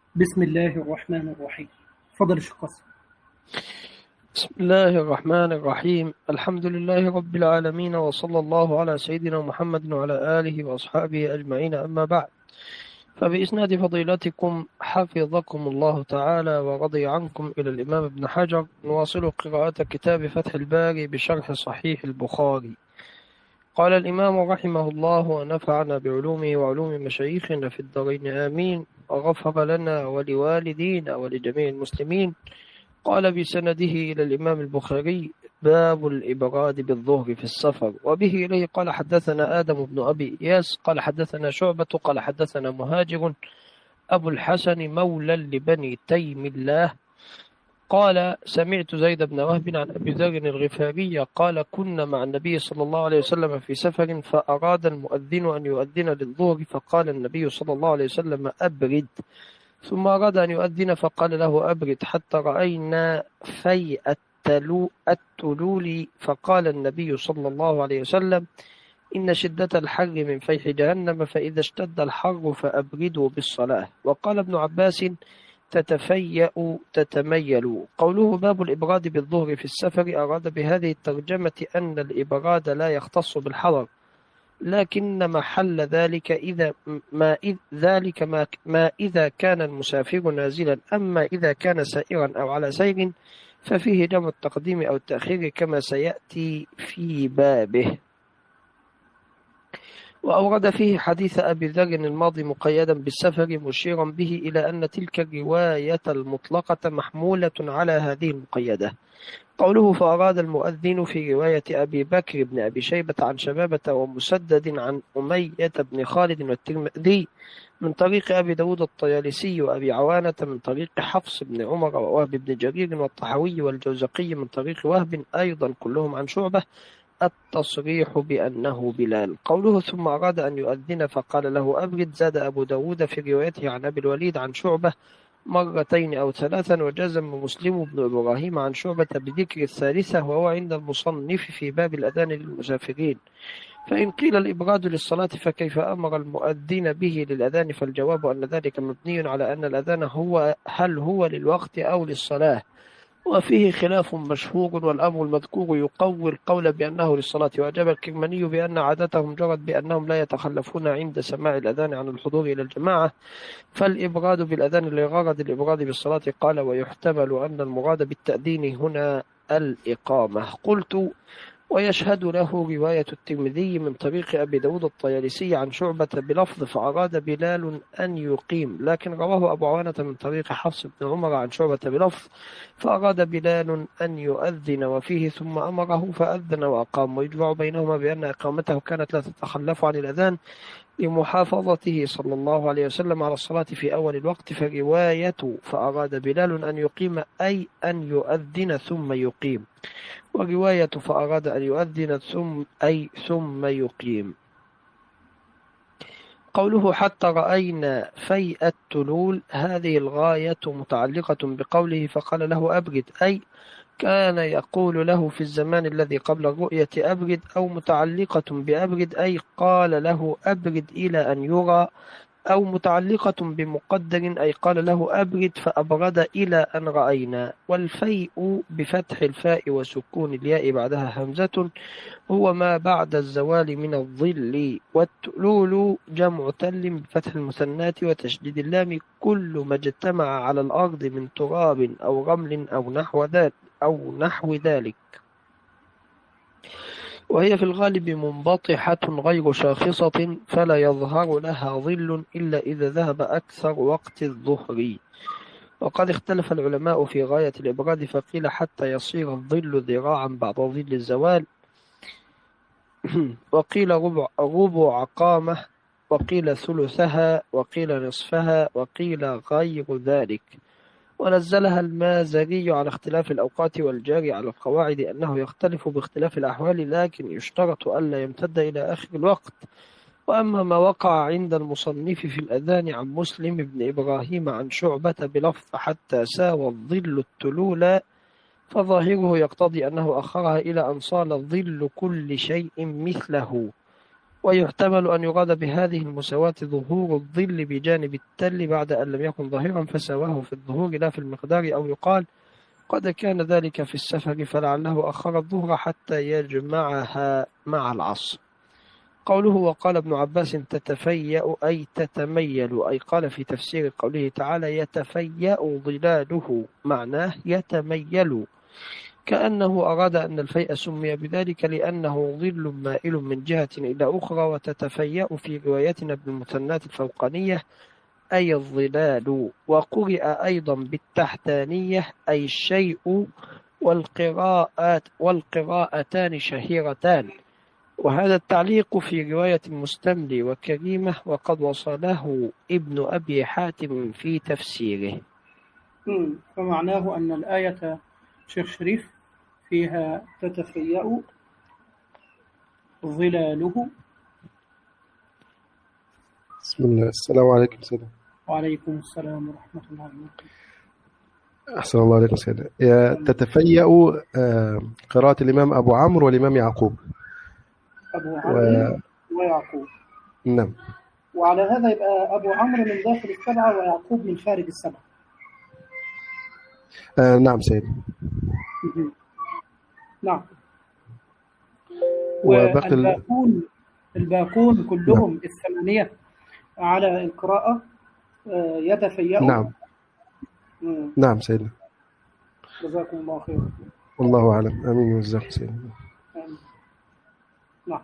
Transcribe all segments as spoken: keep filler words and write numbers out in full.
بسم الله الرحمن الرحيم. فضل الشخص. بسم الله الرحمن الرحيم. الحمد لله رب العالمين، وصلى الله على سيدنا محمد وعلى آله وأصحابه أجمعين، أما بعد. فبإسناد فضيلتكم حفظكم الله تعالى ورضي عنكم إلى الإمام ابن حجر، نواصل قراءة كتاب فتح الباري بشرح صحيح البخاري. قال الإمام رحمه الله ونفعنا بعلومه وعلوم مشايخنا في الدارين آمين، وغفر لنا ولوالدينا ولجميع المسلمين. قال بسنده إلى الإمام البخاري: باب الإبراد بالظهر في السفر. وبه إليه قال حدثنا آدم بن أبي إياس قال حدثنا شعبة قال حدثنا مهاجر أبو الحسن مولى لبني تيم الله قال سمعت زيد بن وهب عن أبي ذر الغفاري قال كنا مع النبي صلى الله عليه وسلم في سفر، فأراد المؤذن أن يؤذن للظهر، فقال النبي صلى الله عليه وسلم: أبرد. ثم أراد أن يؤذن فقال له: أبرد، حتى رأينا في التلو التلول، فقال النبي صلى الله عليه وسلم: إن شدة الحر من فيح جهنم، فإذا اشتد الحر فأبردوا بالصلاة. وقال ابن عباس: تتفيأ تتميل. قوله باب الإبراد بالظهر في السفر، أراد بهذه الترجمة أن الإبراد لا يختص بالحضر، لكن محل ذلك إذا ما إذ ذلك ما, ما إذا كان المسافر نازلا، أما إذا كان سائرا أو على سير ففيه جمع التقديم أو التأخير كما سيأتي في بابه. وأورد فيه حديث أبي ذر الماضي مقيدا بالسفر، مشيرا به إلى أن تلك الرواية المطلقة محمولة على هذه المقيدة. قوله فأراد المؤذن في رواية أبي بكر بن أبي شيبة عن شبابة ومسدد عن أمية بن خالد والترمذي من طريق أبي داود الطيالسي وأبي عوانة من طريق حفص بن عمر ووهب بن جرير والطحوي والجوزقي من طريق وهب أيضا كلهم عن شعبة، التصريح بأنه بلال. قوله ثم أراد أن يؤذن فقال له: أبرد، زاد أبو داود في روايته عن أبي الوليد عن شعبة مرتين أو ثلاثا، وجزم مسلم بن إبراهيم عن شعبة بذكر الثالثة، وهو عند المصنف في باب الأذان للمسافرين. فإن قيل الإبراد للصلاة فكيف أمر المؤذن به للأذان؟ فالجواب أن ذلك مبني على أن الأذان هو هل هو للوقت أو للصلاة، وفيه خلاف مشهور، والأمر المذكور يقوي القول بأنه للصلاة. وأجاب الكرماني بأن عادتهم جرت بأنهم لا يتخلفون عند سماع الأذان عن الحضور إلى الجماعة، فالإبراد بالأذان لغرض الإبراد بالصلاة. قال: ويحتمل أن المراد بالتأذين هنا الإقامة. قلت: ويشهد له رواية الترمذي من طريق أبي داود الطيالسي عن شعبة بلفظ فأراد بلال أن يقيم، لكن رواه أبو عوانة من طريق حفص بن عمر عن شعبة بلفظ فأراد بلال أن يؤذن، وفيه ثم أمره فأذن وأقام. ويجمع بينهما بأن إقامته كانت لا تتخلف عن الأذان لمحافظته صلى الله عليه وسلم على الصلاة في أول الوقت، فرواية فأراد بلال أن يقيم أي أن يؤذن ثم يقيم، ورواية فأراد أن يؤذن ثم أي ثم يقيم. قوله حتى رأينا في التلول، هذه الغاية متعلقة بقوله فقال له: أبرد، أي كان يقول له في الزمان الذي قبل الرؤية أبرد، أو متعلقة بأبرد أي قال له أبرد إلى أن يرى، أو متعلقة بمقدر أي قال له أبرد فأبرد إلى أن رأينا. والفيء بفتح الفاء وسكون الياء بعدها همزة هو ما بعد الزوال من الظل. والتلول جمع تل بفتح المثنات وتشديد اللام، كل ما اجتمع على الأرض من تراب أو رمل أو نحو ذلك أو نحو ذلك وهي في الغالب منبطحة غير شاخصة، فلا يظهر لها ظل إلا إذا ذهب أكثر وقت الظهر. وقد اختلف العلماء في غاية الإبراد، فقيل حتى يصير الظل ذراعا بعد ظل الزوال، وقيل ربع, ربع قامة، وقيل ثلثها، وقيل نصفها، وقيل غير ذلك. ونزلها المازري على اختلاف الأوقات، والجاري على القواعد أنه يختلف باختلاف الأحوال، لكن يشترط ألا يمتد إلى آخر الوقت. وأما ما وقع عند المصنف في الأذان عن مسلم بن إبراهيم عن شعبة بلفظ حتى ساوى الظل التلول، فظاهره يقتضي أنه أخرها إلى أن صال ظل كل شيء مثله، ويحتمل أن يراد بهذه المساواة ظهور الظل بجانب التل بعد أن لم يكن ظاهرا فسواه في الظهور لا في المقدار، أو يقال قد كان ذلك في السفر فلعله أخر الظهر حتى يجمعها مع العصر. قوله وقال ابن عباس تتفيأ أي تتميل، أي قال في تفسير قوله تعالى يتفيأ ظلاله معناه يتميل، كأنه أراد أن الفيء سمي بذلك لأنه ظل مائل من جهة إلى أخرى، وتتفيأ في روايتنا بالمثنات الفوقانية أي الظلال، وقرئ أيضا بالتحتانية أي الشيء، والقراءات والقراءتان شهيرتان. وهذا التعليق في رواية المستملي وكريمة، وقد وصله ابن أبي حاتم في تفسيره. مم. فمعناه أن الآية شيخ شريف فيها تتفيأ ظلاله. بسم الله. السلام عليكم سيدنا. وعليكم السلام ورحمة الله وبركاته. أحسن الله عليكم سيدنا. تتفيأ قراءة الإمام أبو عمرو والإمام يعقوب. أبو عمرو و... ويعقوب. نعم. وعلى هذا يبقى أبو عمرو من داخل السبعة ويعقوب من خارج السبعة. آه نعم سيدنا. نعم. وباقي والباقون الباقون كلهم نعم. الثمانية على القراءة يتفيأ. نعم. مم. نعم سيدنا. جزاكم الله خير. والله أعلم. آمين وجزاكم سيدنا. آمين. نعم.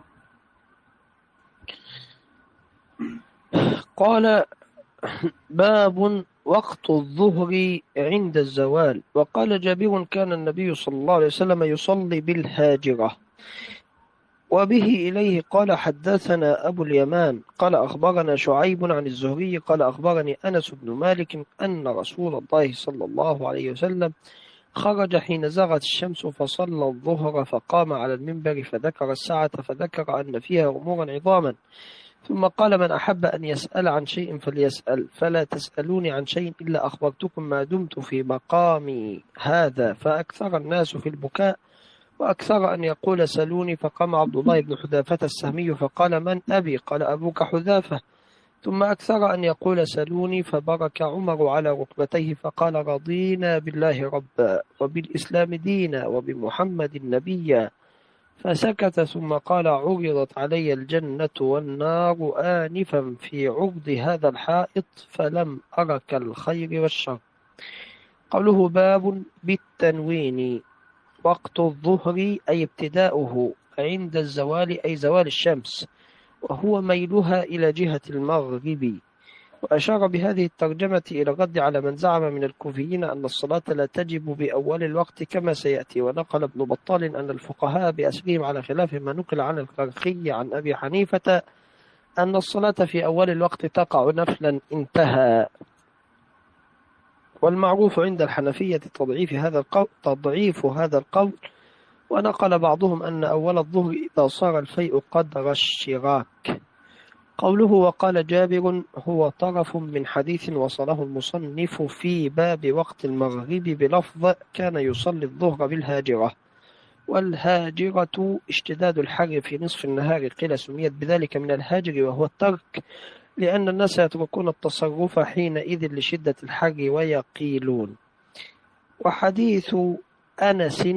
قال باب وقت الظهر عند الزوال. وقال جابر كان النبي صلى الله عليه وسلم يصلي بالهاجرة. وبه إليه قال حدثنا أبو اليمان قال أخبرنا شعيب عن الزهري قال أخبرني أنس بن مالك أن رسول الله صلى الله عليه وسلم خرج حين زغت الشمس فصلى الظهر فقام على المنبر فذكر الساعة فذكر أن فيها أمورا عظاما، ثم قال من أحب أن يسأل عن شيء فليسأل، فلا تسألوني عن شيء إلا أخبرتكم ما دمت في مقامي هذا، فأكثر الناس في البكاء وأكثر أن يقول سلوني، فقام عبد الله بن حذافة السهمي فقال من أبي؟ قال أبوك حذافة، ثم أكثر أن يقول سلوني، فبرك عمر على ركبتيه فقال رضينا بالله ربا وبالإسلام دينا وبمحمد نبيا، فسكت ثم قال عرضت علي الجنة والنار آنفا في عرض هذا الحائط فلم أرك الخير والشر. قوله باب بالتنوين وقت الظهر أي ابتداؤه عند الزوال أي زوال الشمس، وهو ميلها إلى جهة المغرب. وأشار بهذه الترجمة إلى الرد على من زعم من الكوفيين أن الصلاة لا تجب بأول الوقت كما سيأتي. ونقل ابن بطال أن الفقهاء بأسرهم على خلاف ما نقل عن الكرخي عن أبي حنيفة أن الصلاة في أول الوقت تقع نفلا انتهى. والمعروف عند الحنفية تضعيف هذا القول تضعيف هذا القول ونقل بعضهم أن أول الظهر إذا صار الفيء قدر الشراك. قوله وقال جابر هو طرف من حديث وصله المصنف في باب وقت المغرب بلفظ كان يصلي الظهر بالهاجرة. والهاجرة اشتداد الحر في نصف النهار، قيل سميت بذلك من الهاجر وهو الترك، لأن الناس يتركون التصرف حينئذ لشدة الحر ويقيلون. وحديث أنس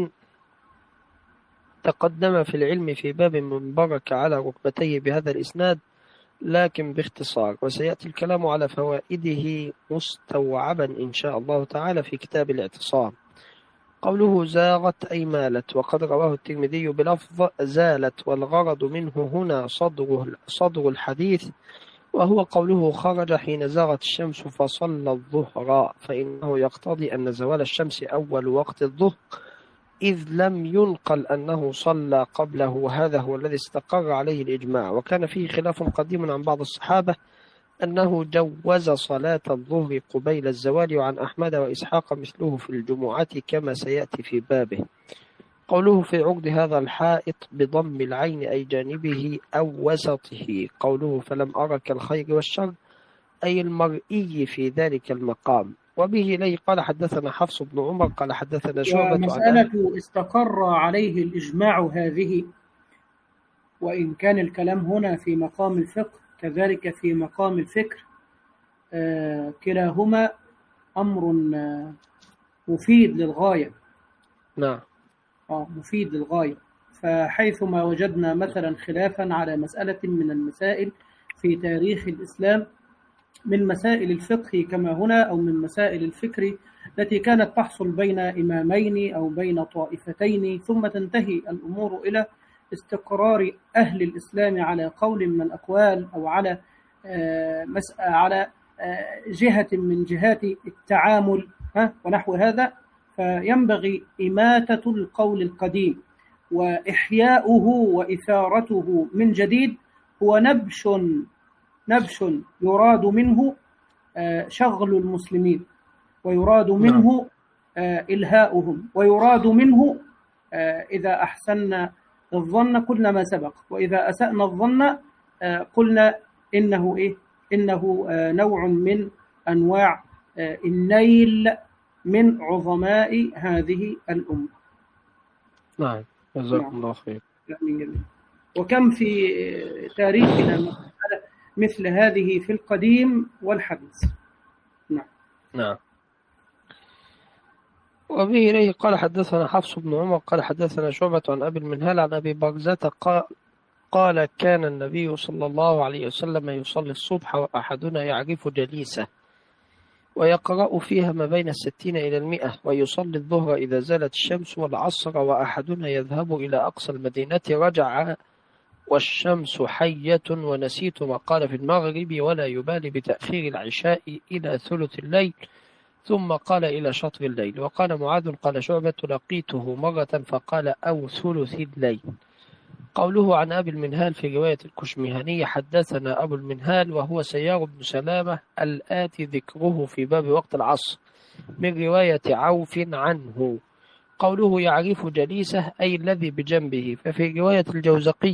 تقدم في العلم في باب من برك على ركبتيه بهذا الإسناد لكن باختصار، وسيأتي الكلام على فوائده مستوعبا إن شاء الله تعالى في كتاب الاعتصام. قوله زاغت أي مالت، وقد رواه الترمذي بلفظ زالت، والغرض منه هنا صدر, صدر الحديث، وهو قوله خرج حين زاغت الشمس فصلى الظهر، فإنه يقتضي أن زوال الشمس أول وقت الظهر، إذ لم ينقل أنه صلى قبله، وهذا هو الذي استقر عليه الإجماع. وكان فيه خلاف قديم عن بعض الصحابة أنه جوز صلاة الظهر قبيل الزوال، وعن أحمد وإسحاق مثله في الجمعة كما سيأتي في بابه. قوله في عقد هذا الحائط بضم العين أي جانبه أو وسطه. قوله فلم أرك الخير والشر أي المرئي في ذلك المقام. وبه إليه قال حدثنا حفص بن عمر قال حدثنا شعبة. ومسألة استقر عليه الإجماع هذه وإن كان الكلام هنا في مقام الفقه كذلك في مقام الفكر، آه كلاهما أمر آه مفيد للغاية. نعم. آه مفيد للغاية. فحيثما وجدنا مثلا خلافا على مسألة من المسائل في تاريخ الإسلام من مسائل الفقه كما هنا أو من مسائل الفكر التي كانت تحصل بين إمامين أو بين طائفتين، ثم تنتهي الأمور إلى استقرار أهل الإسلام على قول من الأقوال أو على آه على آه جهة من جهات التعامل ونحو هذا، فينبغي إماتة القول القديم وإحياؤه وإثارته من جديد. هو نبش نبش يراد منه شغل المسلمين، ويراد منه إلهاؤهم، ويراد منه إذا أحسننا الظن قلنا ما سبق، وإذا أسأنا الظن قلنا إنه إيه؟ إنه نوع من أنواع النيل من عظماء هذه الأمة. نعم، جزاكم الله خير. وكم في تاريخنا مثل هذه في القديم والحديث. نعم. نعم. وبه إليه قال حدثنا حفص بن عمر قال حدثنا شعبة عن أبي المنهال عن أبي برزة قال قال كان النبي صلى الله عليه وسلم يصلي الصبح وأحدنا يعرف جليسه ويقرأ فيها ما بين الستين إلى المئة، ويصلي الظهر إذا زالت الشمس والعصر وأحدنا يذهب إلى أقصى المدينة رجع والشمس حية، ونسيت ما قال في المغرب ولا يبالي بتأخير العشاء إلى ثلث الليل، ثم قال إلى شطر الليل. وقال معاذ قال شعبة لقيته مرة فقال أو ثلث الليل. قوله عن أبي المنهال في رواية الكشمهاني حدثنا أبو المنهال وهو سيار بن سلامة الآتي ذكره في باب وقت العصر من رواية عوف عنه. قوله يعرف جليسه أي الذي بجنبه، ففي رواية الجوزقي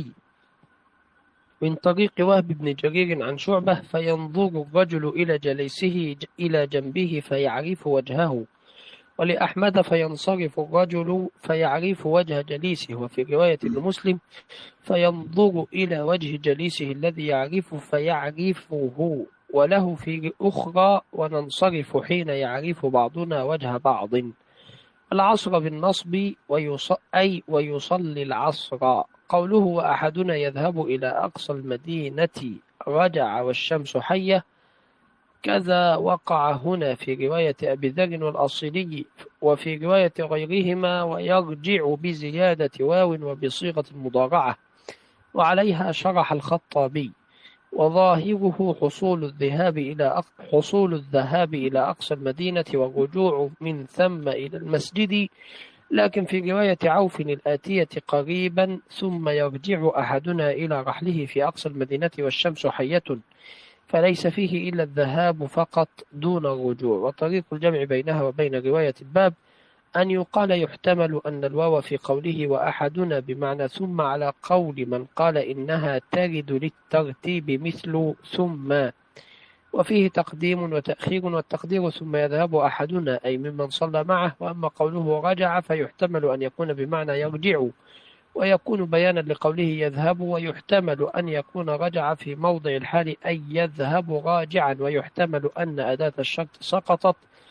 من طريق وهب بن جرير عن شعبة فينظر الرجل إلى جليسه إلى جنبه فيعرف وجهه، ولأحمد فينصرف الرجل فيعرف وجه جليسه، وفي رواية المسلم فينظر إلى وجه جليسه الذي يعرف فيعرفه، وله في أخرى وننصرف حين يعرف بعضنا وجه بعض. العصر بالنصب ويص... أي ويصلي العصر. قوله وأحدنا يذهب إلى أقصى المدينة رجع والشمس حية كذا وقع هنا في رواية أبي ذر والأصيلي، وفي رواية غيرهما ويرجع بزيادة واو وبصيغة المضارعة، وعليها شرح الخطابي. وظاهره حصول الذهاب إلى حصول الذهاب إلى أقصى المدينة والرجوع من ثم إلى المسجد، لكن في رواية عوف الآتية قريبا ثم يرجع أحدنا إلى رحله في أقصى المدينة والشمس حية، فليس فيه إلا الذهاب فقط دون الرجوع. وطريق الجمع بينها وبين رواية الباب أن يقال يحتمل أن الواو في قوله وأحدنا بمعنى ثم على قول من قال إنها ترد للترتيب مثل ثم، وفيه تقديم وتأخير، والتقدير ثم يذهب أحدنا أي ممن صلى معه. وأما قوله رجع فيحتمل أن يكون بمعنى يرجع ويكون بيانا لقوله يذهب، ويحتمل أن يكون رجع في موضع الحال أي يذهب راجعا، ويحتمل أن أداة الشرط سقطت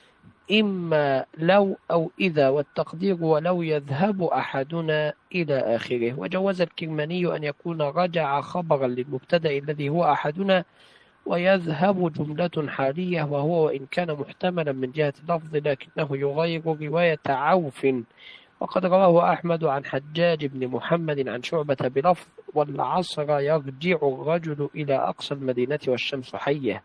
إما لو أو إذا، والتقدير ولو يذهب أحدنا إلى آخره. وجوز الكرماني أن يكون رجع خبرا للمبتدأ الذي هو أحدنا، ويذهب جملة حالية، وهو وإن كان محتملا من جهة اللفظ لكنه يغير رواية عوف. وقد رواه أحمد عن حجاج بن محمد عن شعبة بلفظ والعصر يرجع الرجل إلى أقصى المدينة والشمس حية.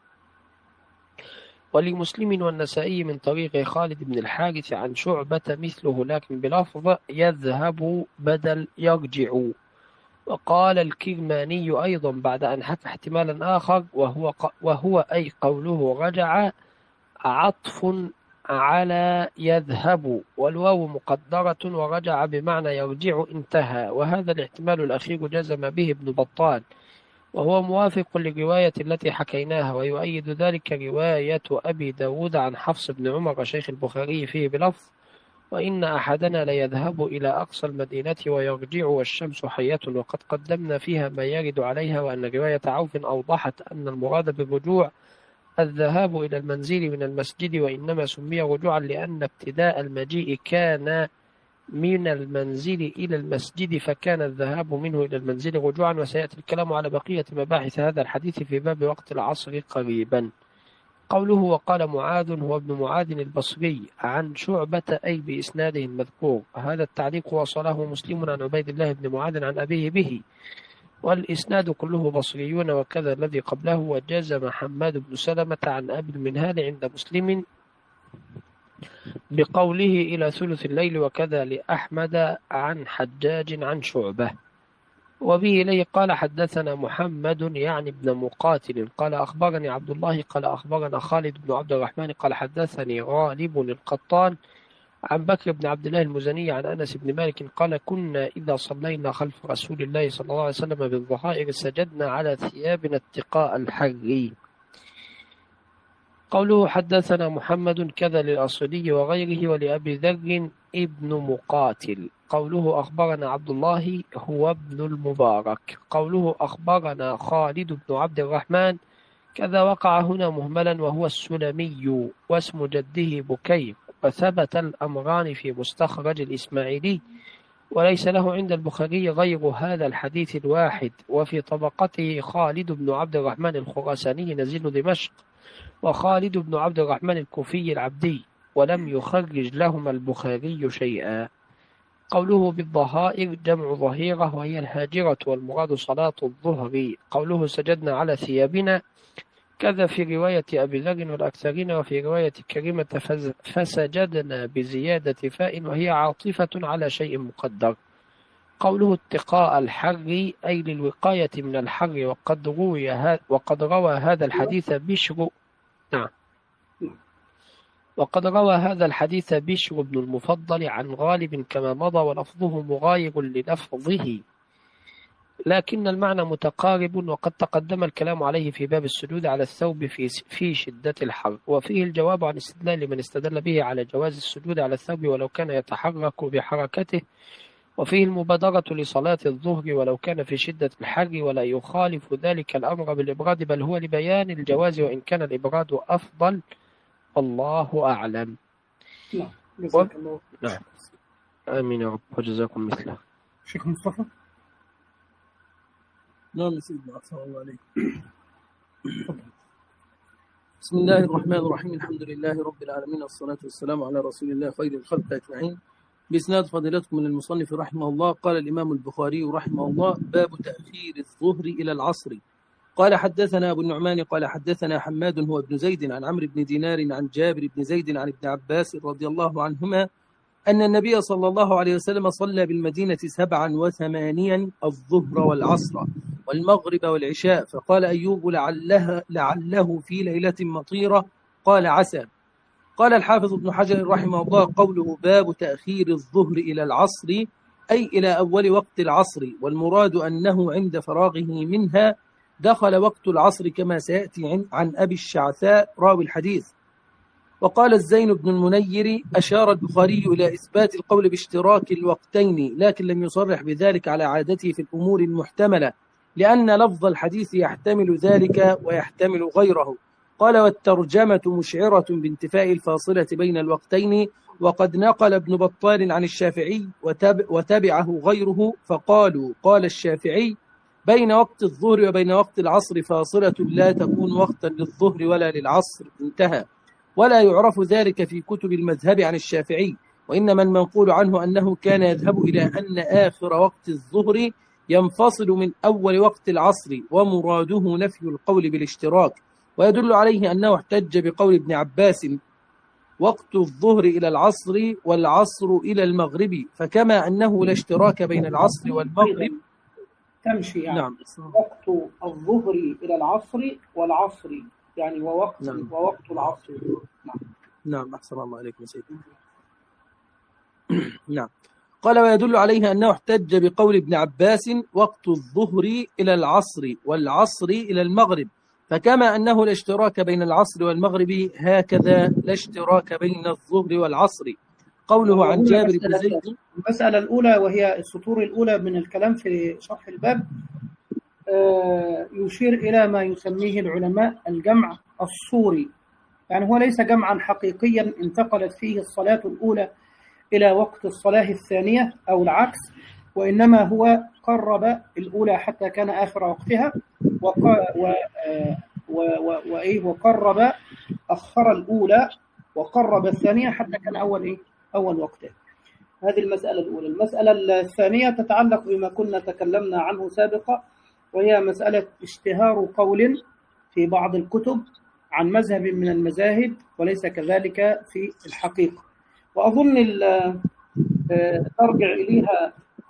ولمسلم والنسائي من طريق خالد بن الحارث عن شعبة مثله لكن بلفظ يذهب بدل يرجع. وقال الكرماني أيضا بعد أن حكى احتمالا آخر وهو, وهو أي قوله رجع عطف على يذهب، والواو مقدرة ورجع بمعنى يرجع انتهى، وهذا الاحتمال الأخير جزم به ابن بطال، وهو موافق للرواية التي حكيناها. ويؤيد ذلك رواية أبي داود عن حفص بن عمر شيخ البخاري فيه بلفظ وإن أحدنا ليذهب إلى أقصى المدينة ويرجع والشمس حية، وقد قدمنا فيها ما يرد عليها، وأن رواية عوف أوضحت أن المراد بالرجوع الذهاب إلى المنزل من المسجد، وإنما سمي رجوعا لأن ابتداء المجيء كان من المنزل إلى المسجد، فكان الذهاب منه إلى المنزل رجوعا. وسيأتي الكلام على بقية مباحث هذا الحديث في باب وقت العصر قريبا. قوله وقال معاذ هو ابن معاذ البصري عن شعبة أي بإسناده المذكور. هذا التعليق وصله مسلم عن عبيد الله بن معاذ عن أبيه به، والإسناد كله بصريون، وكذا الذي قبله. وجزم حماد بن سلمة عن أبي المنهال عند مسلم بقوله إلى ثلث الليل، وكذا لأحمد عن حجاج عن شعبة. وبه إليه قال حدثنا محمد يعني ابن مقاتل قال أخبرني عبد الله قال أخبرنا خالد بن عبد الرحمن قال حدثني غالب القطان عن بكر بن عبد الله المزني عن أنس بن مالك قال كنا إذا صلينا خلف رسول الله صلى الله عليه وسلم بالظهائر سجدنا على ثيابنا اتقاء الحر. قوله حدثنا محمد كذا للأصلي وغيره ولأبي ذر ابن مقاتل. قوله أخبرنا عبد الله هو ابن المبارك. قوله أخبرنا خالد بن عبد الرحمن كذا وقع هنا مهملا وهو السلمي واسم جده بكير، وثبت الأمران في مستخرج الإسماعيلي، وليس له عند البخاري غير هذا الحديث الواحد. وفي طبقته خالد بن عبد الرحمن الخراساني نزيل دمشق، وخالد بن عبد الرحمن الكوفي العبدي، ولم يخرج لهما البخاري شيئا. قوله بالظهائر جمع ظهيرة وهي الهاجرة، والمراد صلاة الظهر. قوله سجدنا على ثيابنا كذا في رواية أبي ذر والأكثرين، وفي رواية كريمة فسجدنا بزيادة فاء وهي عاطفة على شيء مقدر. قوله اتقاء الحر أي للوقاية من الحر، وقد روي وقد روى هذا الحديث بشر نعم وقد روى هذا الحديث بشر بن المفضل عن غالب كما مضى، ولفظه مغاير للفظه، لكن المعنى متقارب، وقد تقدم الكلام عليه في باب السجود على الثوب في في شدة الحر. وفيه الجواب عن استدلال من استدل به على جواز السجود على الثوب ولو كان يتحرك بحركته، وفيه المبادرة لصلاة الظهر ولو كان في شدة الحر، ولا يخالف ذلك الأمر بالإبراد، بل هو لبيان الجواز وإن كان الإبراد أفضل، والله أعلم. نعم و... نعم آمين يا رب وجزاكم مثله. شيخ مصطفى. نعم سيدنا أحسن الله عليك. بسم الله الرحمن الرحيم، الحمد لله رب العالمين، والصلاة والسلام على رسول الله خير الخلق أجمعين. بإسناد فضيلتكم من المصنف رحمه الله قال الإمام البخاري رحمه الله باب تأخير الظهر إلى العصر. قال حدثنا أبو النعمان قال حدثنا حماد هو ابن زيد عن عمرو بن دينار عن جابر بن زيد عن ابن عباس رضي الله عنهما أن النبي صلى الله عليه وسلم صلى بالمدينة سبعا وثمانيا الظهر والعصر والمغرب والعشاء، فقال أيوب لعلها لعله في ليلة مطيرة، قال عسى. قال الحافظ ابن حجر رحمه الله قوله باب تأخير الظهر إلى العصر أي إلى أول وقت العصر، والمراد أنه عند فراغه منها دخل وقت العصر كما سيأتي عن أبي الشعثاء راوي الحديث. وقال الزين بن المنير أشار البخاري إلى إثبات القول باشتراك الوقتين، لكن لم يصرح بذلك على عادته في الأمور المحتملة، لأن لفظ الحديث يحتمل ذلك ويحتمل غيره. قال والترجمة مشعرة بانتفاء الفاصلة بين الوقتين، وقد نقل ابن بطال عن الشافعي وتب وتبعه غيره فقالوا قال الشافعي بين وقت الظهر وبين وقت العصر فاصلة لا تكون وقتا للظهر ولا للعصر، انتهى. ولا يعرف ذلك في كتب المذهب عن الشافعي، وإنما المنقول عنه أنه كان يذهب إلى أن آخر وقت الظهر ينفصل من أول وقت العصر، ومراده نفي القول بالاشتراك. ويدل عليه أنه احتج بقول ابن عباس وقت الظهر إلى العصر والعصر إلى المغرب، فكما أنه لا اشتراك بين العصر والمغرب تمشي يعني نعم. وقت الظهر إلى العصر والعصر يعني ووقت نعم. ووقت العصر. نعم نعم أحسن الله عليكم سيدنا. نعم. قال ويدل عليه أنه احتج بقول ابن عباس وقت الظهر إلى العصر والعصر إلى المغرب، فكما أنه لا اشتراك بين العصر والمغرب هكذا لا اشتراك بين الظهر والعصر. قوله عن جابر بن زيد. المسألة الأولى وهي السطور الأولى من الكلام في شرح الباب يشير إلى ما يسميه العلماء الجمع الصوري، يعني هو ليس جمعا حقيقيا انتقلت فيه الصلاة الأولى إلى وقت الصلاة الثانية أو العكس، وإنما هو قرب الأولى حتى كان آخر وقتها وقرب أخر الأولى وقرب الثانية حتى كان أول إيه؟ أول وقتها. هذه المسألة الأولى. المسألة الثانية تتعلق بما كنا تكلمنا عنه سابقا، وهي مسألة اشتهار قول في بعض الكتب عن مذهب من المذاهب وليس كذلك في الحقيقة، وأظن ترجع إليها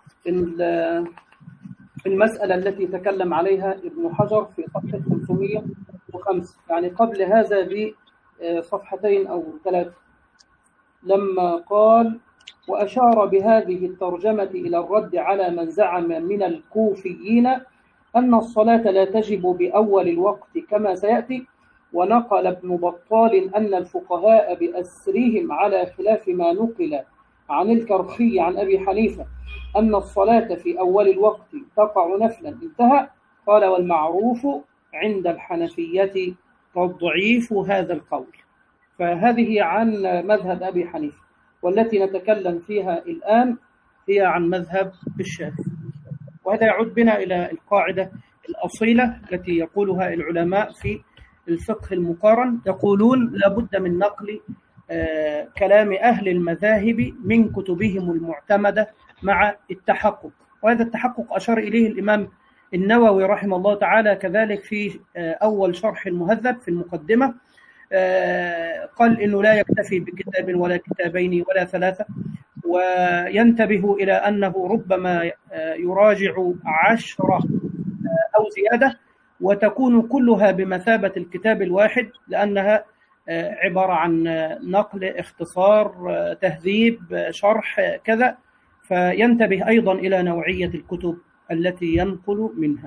المسألة التي تكلم عليها ابن حجر في صفحة خمسمائة وخمسة، يعني قبل هذا بصفحتين أو ثلاثة، لما قال: وأشار بهذه الترجمة إلى الرد على من زعم من الكوفيين أن الصلاة لا تجب بأول الوقت كما سيأتي، ونقل ابن بطال أن الفقهاء بأسرهم على خلاف ما نقل عن الكرخي عن أبي حنيفة أن الصلاة في أول الوقت تقع نفلا، انتهى. قال: والمعروف عند الحنفية تضعيف هذا القول. فهذه عن مذهب أبي حنيفة، والتي نتكلم فيها الآن هي عن مذهب الشافعي. وهذا يعود بنا إلى القاعدة الأصيلة التي يقولها العلماء في الفقه المقارن، يقولون لابد من نقل آه كلام أهل المذاهب من كتبهم المعتمدة مع التحقق، وهذا التحقق أشار إليه الإمام النووي رحمه الله تعالى كذلك في آه أول شرح المهذب في المقدمة. آه قال إنه لا يكتفي بكتاب ولا كتابين ولا ثلاثة، وينتبه إلى أنه ربما آه يراجع عشرة آه أو زيادة، وتكون كلها بمثابة الكتاب الواحد، لأنها عبارة عن نقل، اختصار، تهذيب، شرح، كذا. فينتبه أيضا إلى نوعية الكتب التي ينقل منها.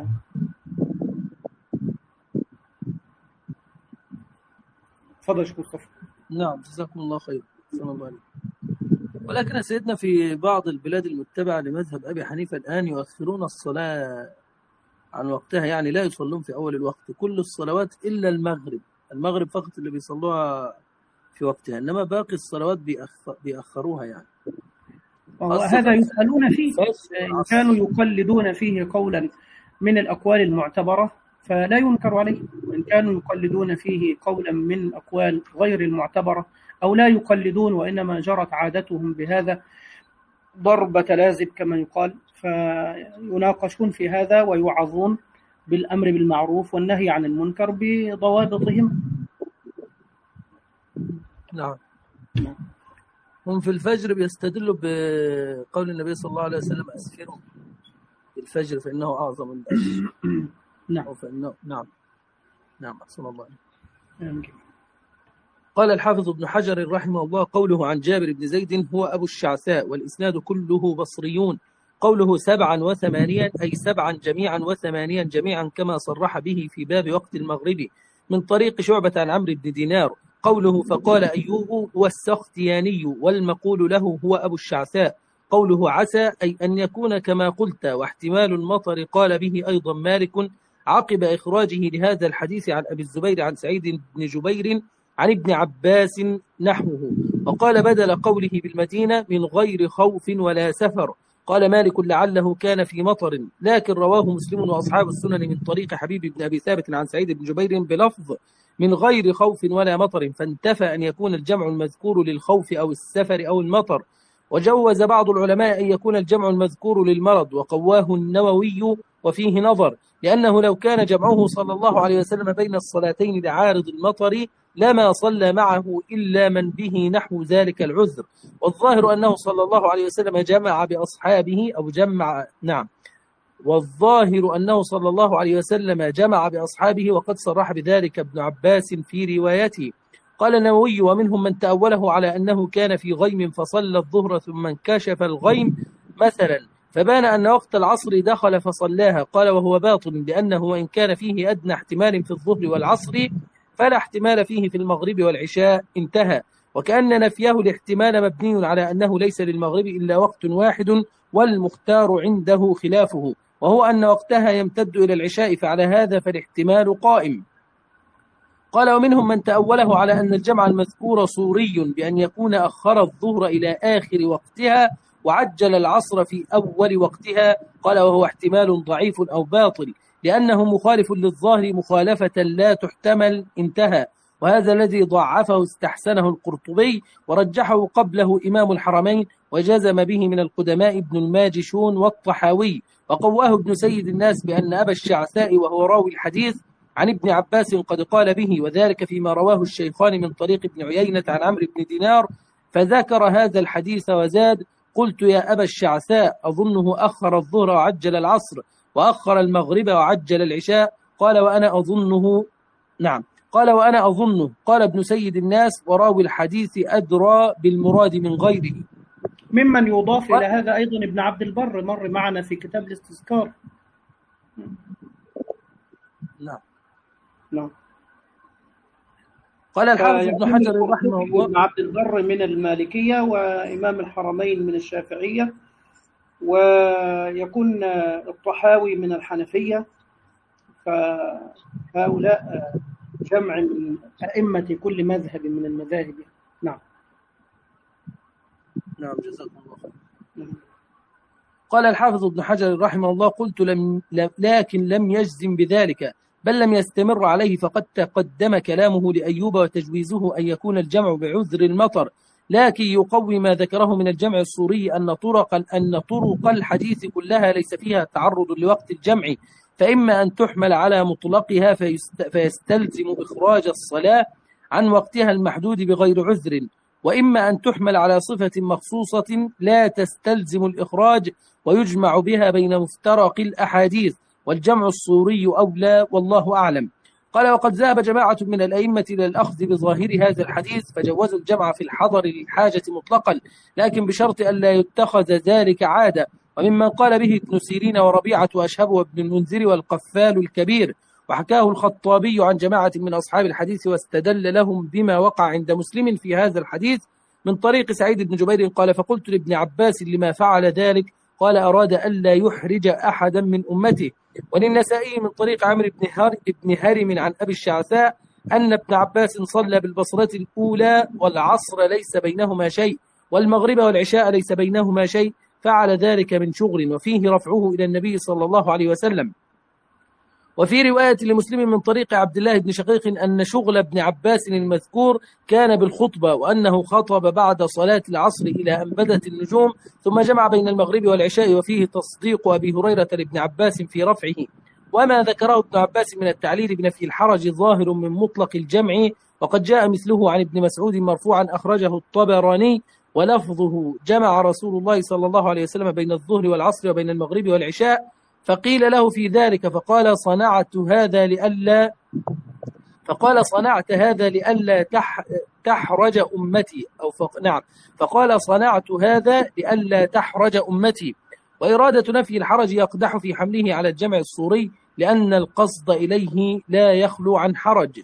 تفضل شيخ مصطفى. نعم، جزاكم الله خير. السلام عليكم. ولكن سيدنا في بعض البلاد المتبعة لمذهب أبي حنيفة الآن يؤخرون الصلاة عن وقتها، يعني لا يصلون في أول الوقت كل الصلوات إلا المغرب، المغرب فقط اللي بيصلوها في وقتها، إنما باقي الصلوات بيأخروها يعني. وهذا يسألون فيه إن كانوا يقلدون فيه قولا من الأقوال المعتبرة فلا ينكر عليه، وإن كانوا يقلدون فيه قولا من الأقوال غير المعتبرة أو لا يقلدون وإنما جرت عادتهم بهذا ضرب تلازب كما يقال، فيناقشون في هذا ويوعظون بالأمر بالمعروف والنهي عن المنكر بضوابطهم. نعم. هم في الفجر بيستدلوا بقول النبي صلى الله عليه وسلم: أسفروا الفجر فإنه أعظم الأجر. نعم. فإنه نعم نعم أحسن الله. نعم. قال الحافظ ابن حجر رحمه الله: قوله عن جابر بن زيد هو أبو الشعثاء، والإسناد كله بصريون. قوله سبعا وثمانيا أي سبعا جميعا وثمانيا جميعا، كما صرح به في باب وقت المغرب من طريق شعبة عن عمرو بن دينار. قوله فقال أيوب هو السختياني، والمقول له هو أبو الشعثاء. قوله عسى أي أن يكون كما قلت، واحتمال المطر قال به أيضا مالك عقب إخراجه لهذا الحديث عن أبي الزبير عن سعيد بن جبير عن ابن عباس نحوه. وقال بدل قوله بالمدينة من غير خوف ولا سفر. قال مالك لعله كان في مطر، لكن رواه مسلم وأصحاب السنن من طريق حبيب بن أبي ثابت عن سعيد بن جبير بلفظ من غير خوف ولا مطر، فانتفى أن يكون الجمع المذكور للخوف أو السفر أو المطر. وجوز بعض العلماء أن يكون الجمع المذكور للمرض، وقواه النووي وفيه نظر، لأنه لو كان جمعه صلى الله عليه وسلم بين الصلاتين لعارض المطر لما صلى معه إلا من به نحو ذلك العذر. والظاهر أنه صلى الله عليه وسلم جمع بأصحابه أو جمع نعم والظاهر أنه صلى الله عليه وسلم جمع بأصحابه، وقد صرح بذلك ابن عباس في روايته. قال النووي: ومنهم من تأوله على أنه كان في غيم فصلى الظهر ثم انكشف الغيم مثلا فبان أن وقت العصر دخل فصلاها. قال: وهو باطل، لأنه وإن كان فيه أدنى احتمال في الظهر والعصر فلا احتمال فيه في المغرب والعشاء، انتهى. وكأن نفيه الاحتمال مبني على أنه ليس للمغرب إلا وقت واحد والمختار عنده خلافه، وهو أن وقتها يمتد إلى العشاء، فعلى هذا فالاحتمال قائم. قال ومنهم من تأوله على أن الجمع المذكور صوري بأن يكون أخر الظهر إلى آخر وقتها وعجل العصر في أول وقتها. قال وهو احتمال ضعيف أو باطل لأنه مخالف للظاهر مخالفة لا تحتمل. انتهى. وهذا الذي ضعفه استحسنه القرطبي ورجحه قبله إمام الحرمين وجزم به من القدماء ابن الماجشون والطحاوي، وقواه ابن سيد الناس بأن أبا الشعثاء وهو راوي الحديث عن ابن عباس قد قال به، وذلك فيما رواه الشيخان من طريق ابن عيينة عن عمرو بن دينار، فذكر هذا الحديث وزاد: قلت يا أبا الشعثاء أظنه أخر الظهر وعجل العصر وأخر المغرب وعجل العشاء. قال وأنا أظنه نعم قال وأنا أظنه. قال ابن سيد الناس وراوي الحديث أدرى بالمراد من غيره. ممن يضاف إلى هذا أيضا ابن عبد البر، مر معنا في كتاب الاستذكار. نعم نعم. قال الحافظ ابن حجر رحمه الله: ابن عبد البر من المالكية وإمام الحرمين من الشافعية، ويكون الطحاوي من الحنفية، فهؤلاء جمع من أئمة كل مذهب من المذاهب. نعم نعم جزاكم الله خير. قال الحافظ ابن حجر رحمه الله: قلت لم لكن لم يجزم بذلك بل لم يستمر عليه، فقد تقدم كلامه لأيوب وتجويزه أن يكون الجمع بعذر المطر، لكن يقوي ما ذكره من الجمع الصوري أن طرق أن طرق الحديث كلها ليس فيها تعرض لوقت الجمع، فإما أن تحمل على مطلقها فيستلزم إخراج الصلاة عن وقتها المحدود بغير عذر، وإما أن تحمل على صفة مخصوصة لا تستلزم الإخراج ويجمع بها بين مفترق الأحاديث، والجمع الصوري أولى والله أعلم. قال وقد ذهب جماعة من الأئمة إلى الأخذ بظاهر هذا الحديث فجوزوا الجمع في الحضر للحاجة مطلقا، لكن بشرط أن لا يتخذ ذلك عادة. وممن قال به ابن سيرين وربيعة وأشهب وابن المنذر والقفال الكبير، وحكاه الخطابي عن جماعة من أصحاب الحديث واستدل لهم بما وقع عند مسلم في هذا الحديث من طريق سعيد بن جبير قال: فقلت لابن عباس لما فعل ذلك؟ قال: أراد ألا يحرج أحدا من أمته. وللنسائي من طريق عمرو بن هر بن هرم عن أبي الشعثاء أن ابن عباس صلى بالبصرة الأولى والعصر ليس بينهما شيء، والمغرب والعشاء ليس بينهما شيء، فعل ذلك من شغل، وفيه رفعه إلى النبي صلى الله عليه وسلم. وفي رواية لمسلم من طريق عبد الله بن شقيق أن شغل ابن عباس المذكور كان بالخطبة، وأنه خطب بعد صلاة العصر إلى أن بدت النجوم، ثم جمع بين المغرب والعشاء، وفيه تصديق أبي هريرة لابن عباس في رفعه. وما ذكره ابن عباس من التعليل بنفي الحرج ظاهر من مطلق الجمع، وقد جاء مثله عن ابن مسعود مرفوعا أخرجه الطبراني، ولفظه: جمع رسول الله صلى الله عليه وسلم بين الظهر والعصر وبين المغرب والعشاء، فقيل له في ذلك فقال: صنعت هذا لألا فقال صنعت هذا لألا تح تحرج أمتي أو فق... نعم فقال صنعت هذا لألا تحرج أمتي. وإرادة نفي الحرج يقدح في حمله على الجمع الصوري، لأن القصد إليه لا يخلو عن حرج.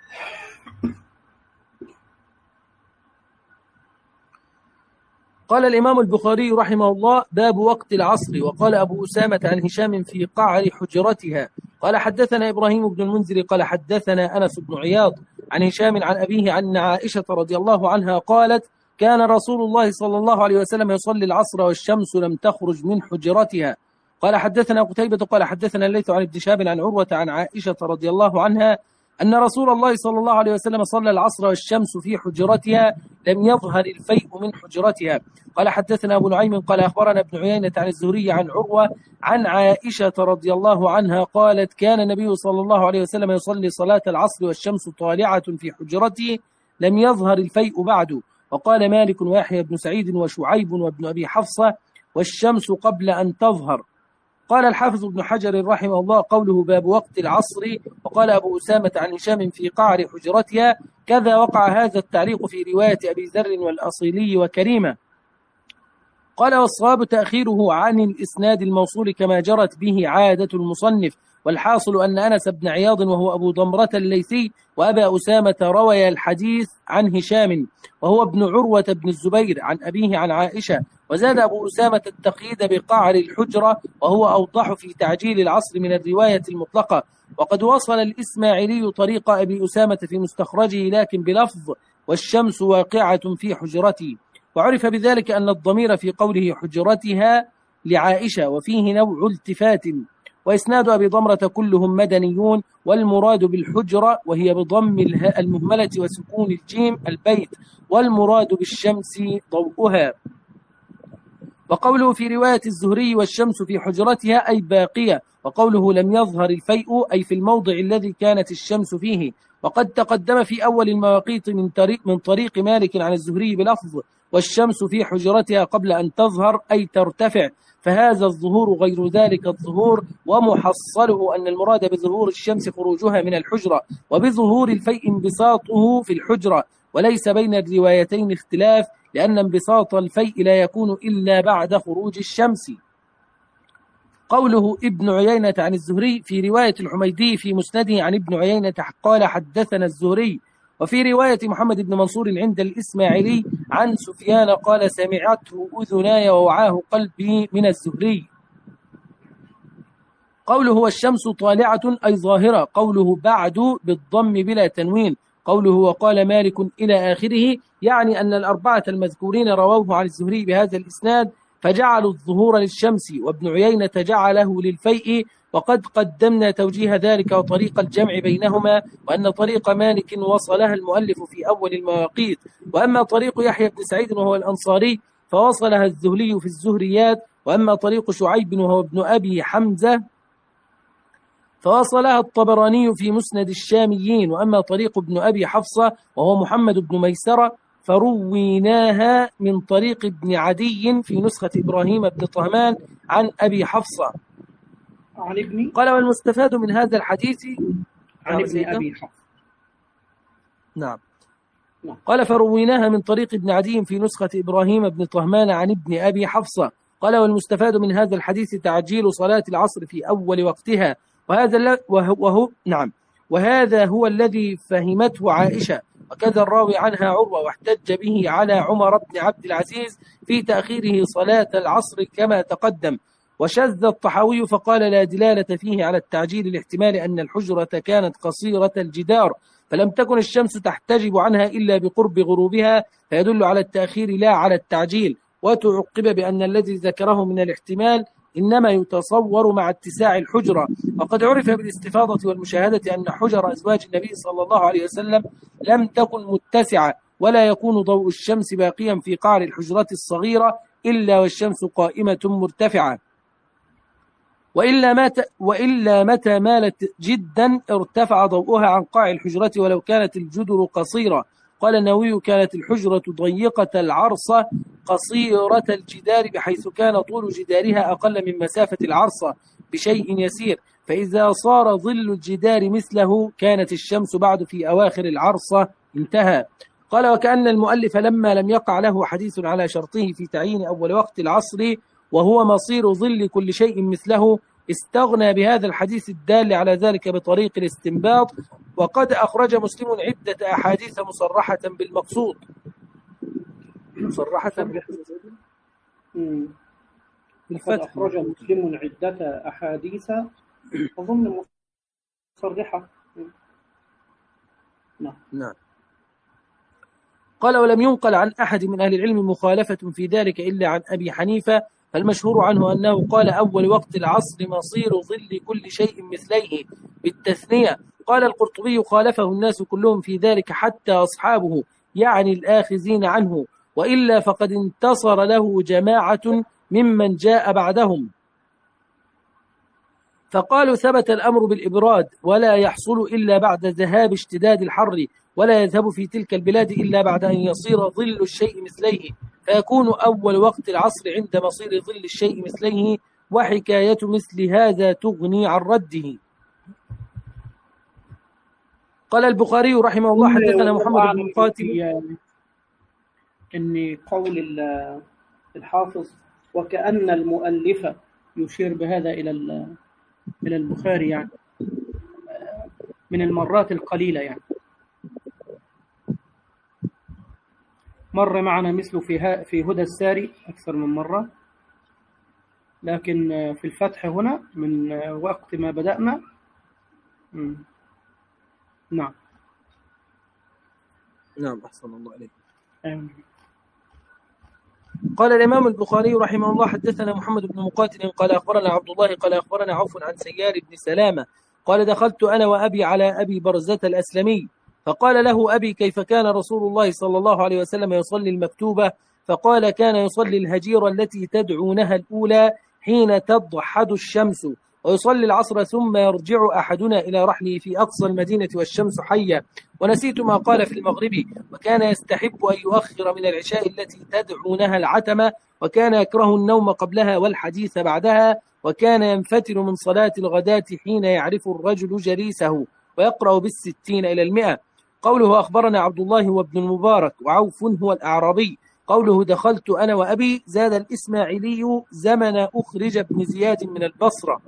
قال الإمام البخاري رحمه الله: باب وقت العصر. وقال أبو أسامة عن هشام في قعر حجرتها قال حدثنا إبراهيم بن المنذر قال حدثنا أنس بن عياض عن هشام عن أبيه عن عائشة رضي الله عنها قالت: كان رسول الله صلى الله عليه وسلم يصلي العصر والشمس لم تخرج من حجرتها. قال حدثنا قتيبة قال حدثنا الليث عن ابن شهاب عن عروة عن عائشة رضي الله عنها أن رسول الله صلى الله عليه وسلم صلى العصر والشمس في حجرتها لم يظهر الفيء من حجرتها. قال حدثنا أبو نعيم قال أخبرنا ابن عيينة عن الزهري عن عروة عن عائشة رضي الله عنها قالت: كان النبي صلى الله عليه وسلم يصلي صلاة العصر والشمس طالعة في حجرته لم يظهر الفيء بعد. وقال مالك ويحيى بن سعيد وشعيب وابن أبي حفصة: والشمس قبل أن تظهر. قال الحافظ ابن حجر رحمه الله: قوله باب وقت العصر. وقال أبو أسامة عن هشام في قعر حجرتها. كذا وقع هذا التعليق في رواية أبي ذر والأصيلي وكريمة. قال والصواب تأخيره عن الإسناد الموصول كما جرت به عادة المصنف، والحاصل أن أنس بن عياض وهو أبو ضمرة الليثي وأبا أسامة روي الحديث عن هشام وهو ابن عروة بن الزبير عن أبيه عن عائشة، وزاد أبو أسامة التقييد بقعر الحجرة وهو أوضح في تعجيل العصر من الرواية المطلقة. وقد وصل الإسماعيلي طريق أبي أسامة في مستخرجه لكن بلفظ والشمس واقعة في حجرتي، وعرف بذلك أن الضمير في قوله حجرتها لعائشة وفيه نوع التفات. وإسناد أبي ضمرة كلهم مدنيون، والمراد بالحجرة وهي بضم الهاء المهملة وسكون الجيم البيت، والمراد بالشمس ضوءها. وقوله في رواية الزهري والشمس في حجرتها أي باقية، وقوله لم يظهر الفيء أي في الموضع الذي كانت الشمس فيه. وقد تقدم في أول المواقيت من طريق, من طريق مالك عن الزهري بلفظ والشمس في حجرتها قبل أن تظهر أي ترتفع، فهذا الظهور غير ذلك الظهور، ومحصله أن المراد بظهور الشمس خروجها من الحجرة، وبظهور الفيء انبساطه في الحجرة، وليس بين الروايتين اختلاف، لأن انبساط الفيء لا يكون إلا بعد خروج الشمس. قوله ابن عيينة عن الزهري في رواية الحميدي في مسنده عن ابن عيينة قال حدثنا الزهري، وفي رواية محمد بن منصور عند الإسماعيلي عن سفيان قال سمعته أذناي ووعاه قلبي من الزهري. قوله والشمس طالعة أي ظاهرة، قوله بعد بالضم بلا تنوين، قوله وقال مالك إلى آخره، يعني أن الأربعة المذكورين رووه عن الزهري بهذا الإسناد فجعلوا الظهور للشمس، وابن عيينة جعله للفيء، وقد قدمنا توجيه ذلك وطريق الجمع بينهما، وأن طريق مالك وصلها المؤلف في أول المواقيت، وأما طريق يحيى بن سعيد وهو الأنصاري فوصلها الزهلي في الزهريات، وأما طريق شعيب وهو ابن أبي حمزة فوصلها الطبراني في مسند الشاميين، وأما طريق ابن أبي حفصة وهو محمد بن ميسرة فرويناها من طريق ابن عدي في نسخة إبراهيم بن طهمان عن أبي حفصة. عن ابن قال والمستفاد من هذا الحديث عن ابن أبي حفصة. نعم. نعم. قال فرويناها من طريق ابن عدي في نسخة إبراهيم بن طهمان عن ابن أبي حفصة. قال والمستفاد من هذا الحديث تعجيل صلاة العصر في أول وقتها، وهذا وهو, وهو نعم وهذا هو الذي فهمته عائشة، وكذا الراوي عنها عروة، واحتج به على عمر بن عبد العزيز في تأخيره صلاة العصر كما تقدم. وشذ الطحاوي فقال لا دلالة فيه على التعجيل لاحتمال أن الحجرة كانت قصيرة الجدار فلم تكن الشمس تحتجب عنها إلا بقرب غروبها، فيدل على التأخير لا على التعجيل. وتعقب بأن الذي ذكره من الاحتمال إنما يتصور مع اتساع الحجرة، وقد عرف بالاستفاضة والمشاهدة أن حجر أزواج النبي صلى الله عليه وسلم لم تكن متسعة، ولا يكون ضوء الشمس باقيا في قعر الحجرة الصغيرة إلا والشمس قائمة مرتفعة، وإلا, مات وإلا متى مالت جدا ارتفع ضوءها عن قاع الحجرة ولو كانت الجدر قصيرة. قال النووي كانت الحجرة ضيقة العرصة قصيرة الجدار بحيث كان طول جدارها أقل من مسافة العرصة بشيء يسير، فإذا صار ظل الجدار مثله كانت الشمس بعد في أواخر العرصة. انتهى. قال وكأن المؤلف لما لم يقع له حديث على شرطه في تعيين أول وقت العصر وهو مصير ظل كل شيء مثله استغنى بهذا الحديث الدال على ذلك بطريق الاستنباط. وقد أخرج مسلم عدة أحاديث مصرحة بالمقصود مصرحة بالفتح. أخرج مسلم عدة أحاديث أظن مصرحة. نعم. نعم. قال ولم ينقل عن أحد من أهل العلم مخالفة في ذلك إلا عن أبي حنيفة، فالمشهور عنه أنه قال أول وقت العصر مصير ظل كل شيء مثليه بالتثنية. قال القرطبي خالفه الناس كلهم في ذلك حتى أصحابه يعني الآخذين عنه، وإلا فقد انتصر له جماعة ممن جاء بعدهم، فقالوا ثبت الأمر بالإبراد ولا يحصل إلا بعد ذهاب اشتداد الحر، ولا يذهب في تلك البلاد إلا بعد أن يصير ظل الشيء مثليه، فيكون أول وقت العصر عند مصير ظل الشيء مثليه، وحكاية مثل هذا تغني عن رده. قال البخاري رحمه الله حدثنا محمد بن قاتل أن قول الحافظ وكأن المؤلف يشير بهذا إلى إلى البخاري يعني من المرات القليلة يعني. مر معنا مثله في في هدى الساري أكثر من مرة، لكن في الفتح هنا من وقت ما بدأنا. نعم نعم أحسن الله عليك. أيوة. قال الإمام البخاري رحمه الله: حدثنا محمد بن مقاتل قال أخبرنا عبد الله قال أخبرنا عوف عن سيار بن سلامة قال: دخلت أنا وأبي على أبي برزة الأسلمي فقال له أبي: كيف كان رسول الله صلى الله عليه وسلم يصلي المكتوبة؟ فقال: كان يصلي الهجيرة التي تدعونها الأولى حين تضحد الشمس، ويصلي العصر ثم يرجع أحدنا إلى رحله في أقصى المدينة والشمس حية. ونسيت ما قال في المغرب: وكان يستحب أن يؤخر من العشاء التي تدعونها العتمة، وكان يكره النوم قبلها والحديث بعدها، وكان ينفتل من صلاة الغداة حين يعرف الرجل جليسه، ويقرأ بالستين إلى المئة. قوله أخبرنا عبد الله وابن المبارك وعوف هو الأعرابي. قوله دخلت أنا وأبي زاد الإسماعيلي: زمن أخرج ابن زياد من البصرة.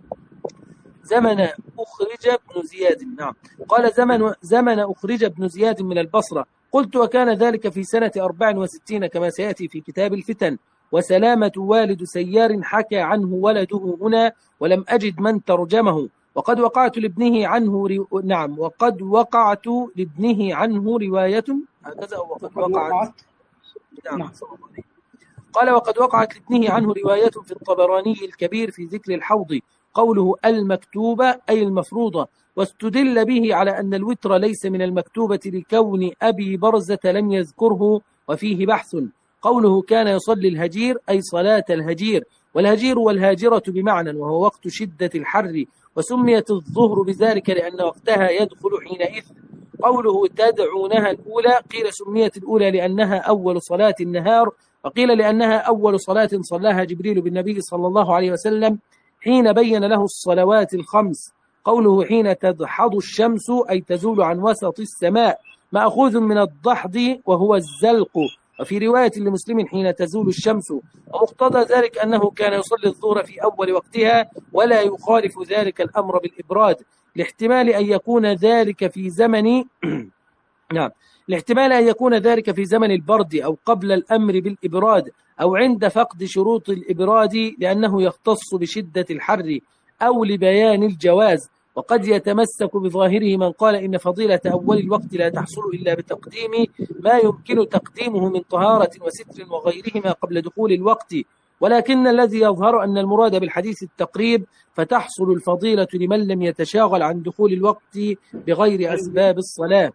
زمن أخرج ابن زياد، نعم. قال زمن زمن أخرج ابن زياد من البصرة. قلت: وكان ذلك في سنة أربع وستين كما سيأتي في كتاب الفتن. وسلامة والد سيار حكى عنه ولده هنا ولم أجد من ترجمه. وقد وقعت لابنه عنه رو... نعم وقد وقعت لابنه عنه رواية هكذا وقد وقعت نعم. نعم. قال: وقد وقعت لابنه عنه رواية في الطبراني الكبير في ذكر الحوض. قوله المكتوبة أي المفروضة، واستدل به على أن الوتر ليس من المكتوبة لكون أبي برزة لم يذكره وفيه بحث. قوله كان يصلي الهجير أي صلاة الهجير، والهجير والهاجرة بمعنى، وهو وقت شدة الحر، وسميت الظهر بذلك لأن وقتها يدخل حينئذ. قوله تدعونها الأولى، قيل سميت الأولى لأنها أول صلاة النهار، وقيل لأنها أول صلاة صلاها جبريل بالنبي صلى الله عليه وسلم حين بين له الصلوات الخمس. قوله حين تضحض الشمس أي تزول عن وسط السماء، مأخوذ من الضحض وهو الزلق. وفي رواية لمسلم حين تزول الشمس. ومقتضى ذلك أنه كان يصلي الظهر في أول وقتها، ولا يخالف ذلك الأمر بالإبراد، لاحتمال أن يكون ذلك في زمن نعم لاحتمال أن يكون ذلك في زمن البرد أو قبل الأمر بالإبراد أو عند فقد شروط الإبراد لأنه يختص بشدة الحر أو لبيان الجواز. وقد يتمسك بظاهره من قال إن فضيلة أول الوقت لا تحصل إلا بتقديم ما يمكن تقديمه من طهارة وستر وغيرهما قبل دخول الوقت، ولكن الذي يظهر أن المراد بالحديث التقريب، فتحصل الفضيلة لمن لم يتشاغل عن دخول الوقت بغير أسباب الصلاة.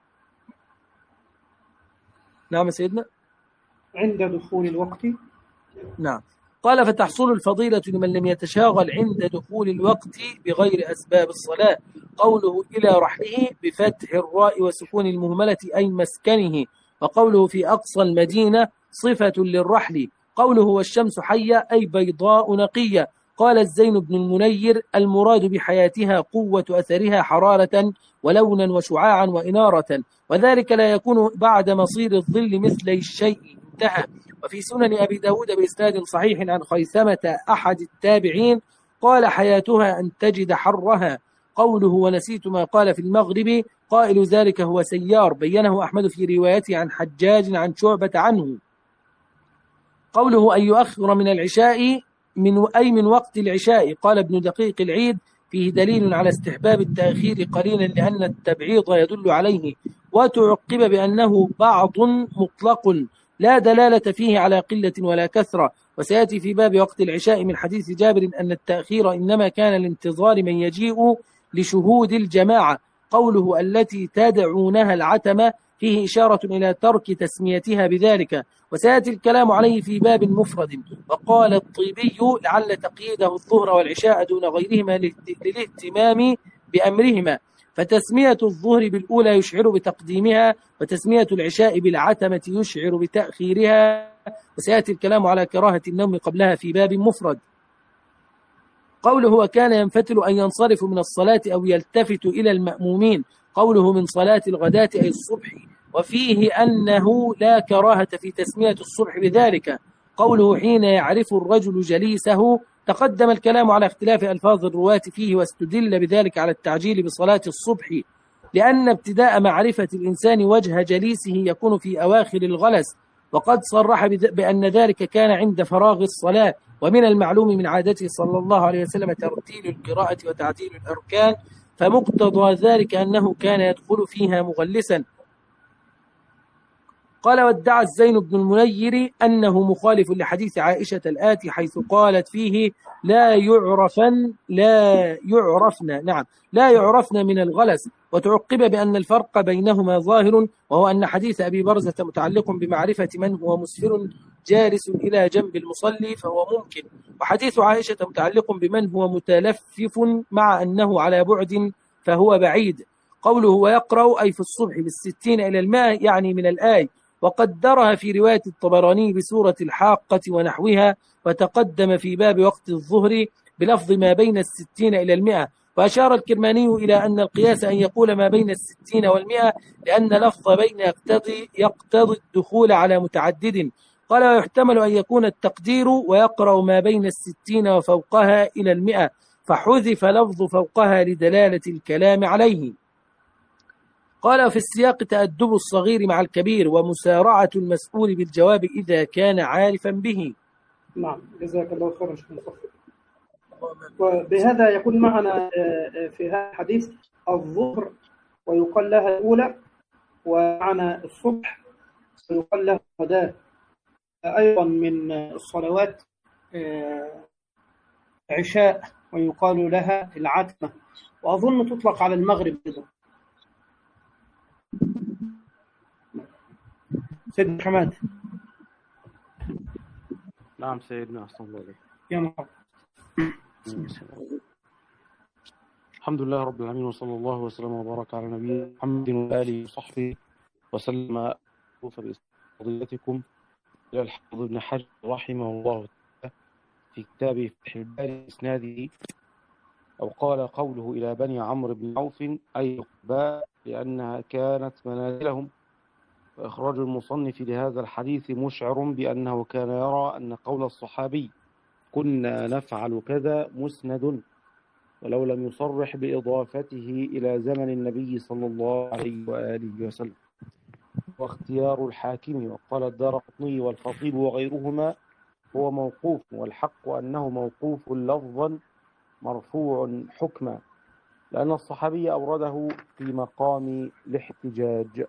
نعم سيدنا. عند دخول الوقت، نعم. قال فتحصل الفضيلة لمن لم يتشاغل عند دخول الوقت بغير أسباب الصلاة. قوله إلى رحله بفتح الراء وسكون المهملة أي مسكنه. وقوله في أقصى المدينة صفة للرحل. قوله والشمس حية أي بيضاء نقية. قال الزين بن المنير المراد بحياتها قوة أثرها حرارة ولونا وشعاعا وإنارة، وذلك لا يكون بعد مصير الظل مثل الشيء. انتهى. وفي سنن أبي داود بإسناد صحيح عن خيثمة أحد التابعين قال حياتها أن تجد حرها. قوله ونسيت ما قال في المغرب، قائل ذلك هو سيار، بينه أحمد في روايته عن حجاج عن شعبة عنه. قوله أن يؤخر من العشاء من أي من وقت العشاء، قال ابن دقيق العيد فيه دليل على استحباب التأخير قليلا لأن التبعيض يدل عليه، وتعقب بأنه بعض مطلق لا دلالة فيه على قلة ولا كثرة. وسيأتي في باب وقت العشاء من حديث جابر أن التأخير إنما كان لانتظار من يجيء لشهود الجماعة. قوله التي تدعونها العتمة فيه إشارة إلى ترك تسميتها بذلك، وسيأتي الكلام عليه في باب مفرد. وقال الطيبي لعل تقييده الظهر والعشاء دون غيرهما للاهتمام بأمرهما، فتسمية الظهر بالأولى يشعر بتقديمها، وتسمية العشاء بالعتمة يشعر بتأخيرها. وسيأتي الكلام على كراهة النوم قبلها في باب مفرد. قوله وكان ينفتل أن ينصرف من الصلاة أو يلتفت إلى المأمومين. قوله من صلاة الغداة أي الصبح، وفيه أنه لا كراهة في تسمية الصبح بذلك. قوله حين يعرف الرجل جليسه، تقدم الكلام على اختلاف ألفاظ الرواة فيه، واستدل بذلك على التعجيل بصلاة الصبح، لأن ابتداء معرفة الإنسان وجه جليسه يكون في أواخر الغلس، وقد صرح بأن ذلك كان عند فراغ الصلاة. ومن المعلوم من عادته صلى الله عليه وسلم ترتيل القراءة وتعديل الأركان، فمقتضى ذلك أنه كان يدخل فيها مغلسا. قال: وادعى الزين بن المنير أنه مخالف لحديث عائشة الآتي، حيث قالت فيه: لا يعرفن لا يعرفن نعم لا يعرفن من الغلس، وتعقب بأن الفرق بينهما ظاهر، وهو أن حديث أبي برزة متعلق بمعرفة من هو مسفر جالس إلى جنب المصلي فهو ممكن، وحديث عائشة متعلق بمن هو متلفف مع أنه على بعد فهو بعيد. قوله ويقرأ أي في الصبح بالستين إلى الماء يعني من الآي، وقدرها في رواية الطبراني بسورة الحاقة ونحوها، وتقدم في باب وقت الظهر بلفظ ما بين الستين إلى المئة. وأشار الكرماني إلى أن القياس أن يقول ما بين الستين والمئة، لأن لفظ بين يقتضي, يقتضي الدخول على متعدد. قال: ويحتمل أن يكون التقدير ويقرأ ما بين الستين وفوقها إلى المئة، فحذف لفظ فوقها لدلالة الكلام عليه. قال: في السياق تأدب الصغير مع الكبير، ومسارعة المسؤول بالجواب إذا كان عارفا به. نعم، جزاك الله خيرا. وبهذا يكون معنا في هذا الحديث الظهر ويقال لها الأولى، ومعنا الصبح ويقال لها الغداء، أيضا من الصلوات عشاء ويقال لها العتمة، وأظن تطلق على المغرب أيضا. سيد حماد. نعم سيدنا، أحسن الله عليك. يا مرحبا. الحمد لله رب العالمين، وصلى الله وسلم وبارك على نبينا محمد وآله وصحبه وسلم. فبفضيلتكم إلى الحافظ ابن حجر رحمه الله تعالى في كتابه فتح الباري إسناده، أو قال قوله إلى بني عمرو بن عوف أي قباء، لأنها كانت منازلهم. وإخراج المصنف لهذا الحديث مشعر بأنه كان يرى أن قول الصحابي كنا نفعل كذا مسند، ولو لم يصرح بإضافته إلى زمن النبي صلى الله عليه وآله وسلم. واختيار الحاكم وقال الدارقطني والخطيب وغيرهما هو موقوف، والحق أنه موقوف لفظا مرفوع حكما، لأن الصحابي أورده في مقام الاحتجاج،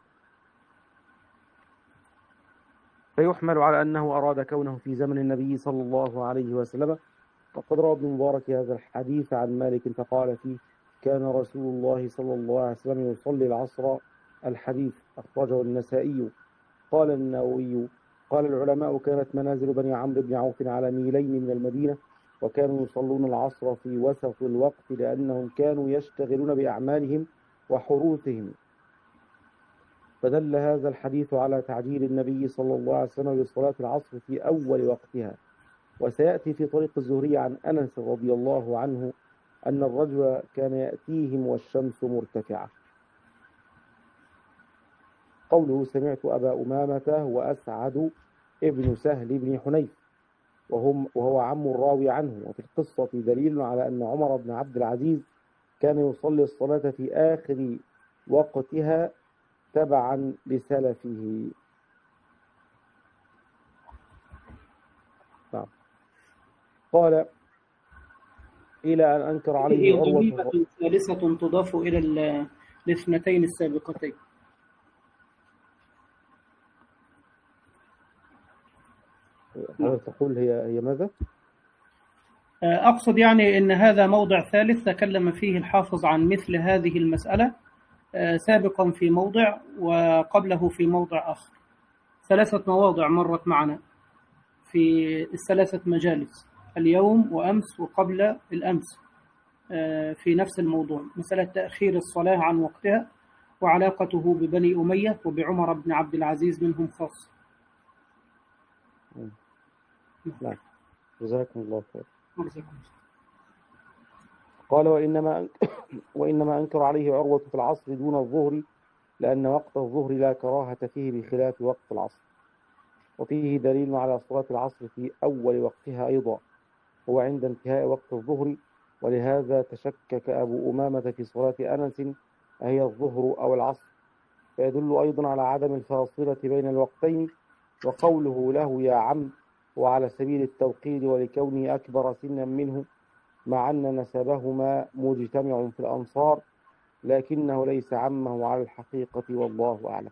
فيحمل على أنه أراد كونه في زمن النبي صلى الله عليه وسلم. وقد روى ابن مبارك هذا الحديث عن مالك فقال فيه: كان رسول الله صلى الله عليه وسلم يصلي العصر. الحديث أخرجه النسائي. قال النووي: قال العلماء كانت منازل بني عمرو بن عوف على ميلين من المدينة، وكانوا يصلون العصر في وسط الوقت لأنهم كانوا يشتغلون بأعمالهم وحروثهم. فدل هذا الحديث على تعجيل النبي صلى الله عليه وسلم بصلاة العصر في أول وقتها. وسيأتي في طريق الزهري عن أنس رضي الله عنه أن الرجل كان يأتيهم والشمس مرتفعة. قوله سمعت أبا أمامة وأسعد ابن سهل بن حنيف وهم وهو عم الراوي عنه. وفي القصة دليل على أن عمر بن عبد العزيز كان يصلي الصلاة في آخر وقتها تبعا لسلفه. نعم. قال: إلى أن أنكر عليه عروة. ضميمة ثالثة تضاف إلى الاثنتين السابقتين. هل تقول هي هي ماذا؟ أقصد يعني أن هذا موضع ثالث تكلم فيه الحافظ عن مثل هذه المسألة سابقا في موضع وقبله في موضع آخر. ثلاثة مواضع مرت معنا في الثلاثة مجالس، اليوم وأمس وقبل الأمس، في نفس الموضوع، مسألة تأخير الصلاة عن وقتها وعلاقته ببني أمية وبعمر بن عبد العزيز منهم خاص. نعم، جزاكم الله خير. قال: وإنما وإنما أنكر عليه عروة في العصر دون الظهر، لأن وقت الظهر لا كراهة فيه بخلاف وقت العصر. وفيه دليل على صلاة العصر في أول وقتها أيضا، هو عند انتهاء وقت الظهر، ولهذا تشكك أبو أمامة في صلاة أنس أهي الظهر أو العصر، فيدل أيضا على عدم الفاصلة بين الوقتين. وقوله له يا عم وعلى سبيل التوقير ولكونه أكبر سنا منه، مع أن نسبهما مجتمع في الأنصار، لكنه ليس عمه على الحقيقة، والله أعلم.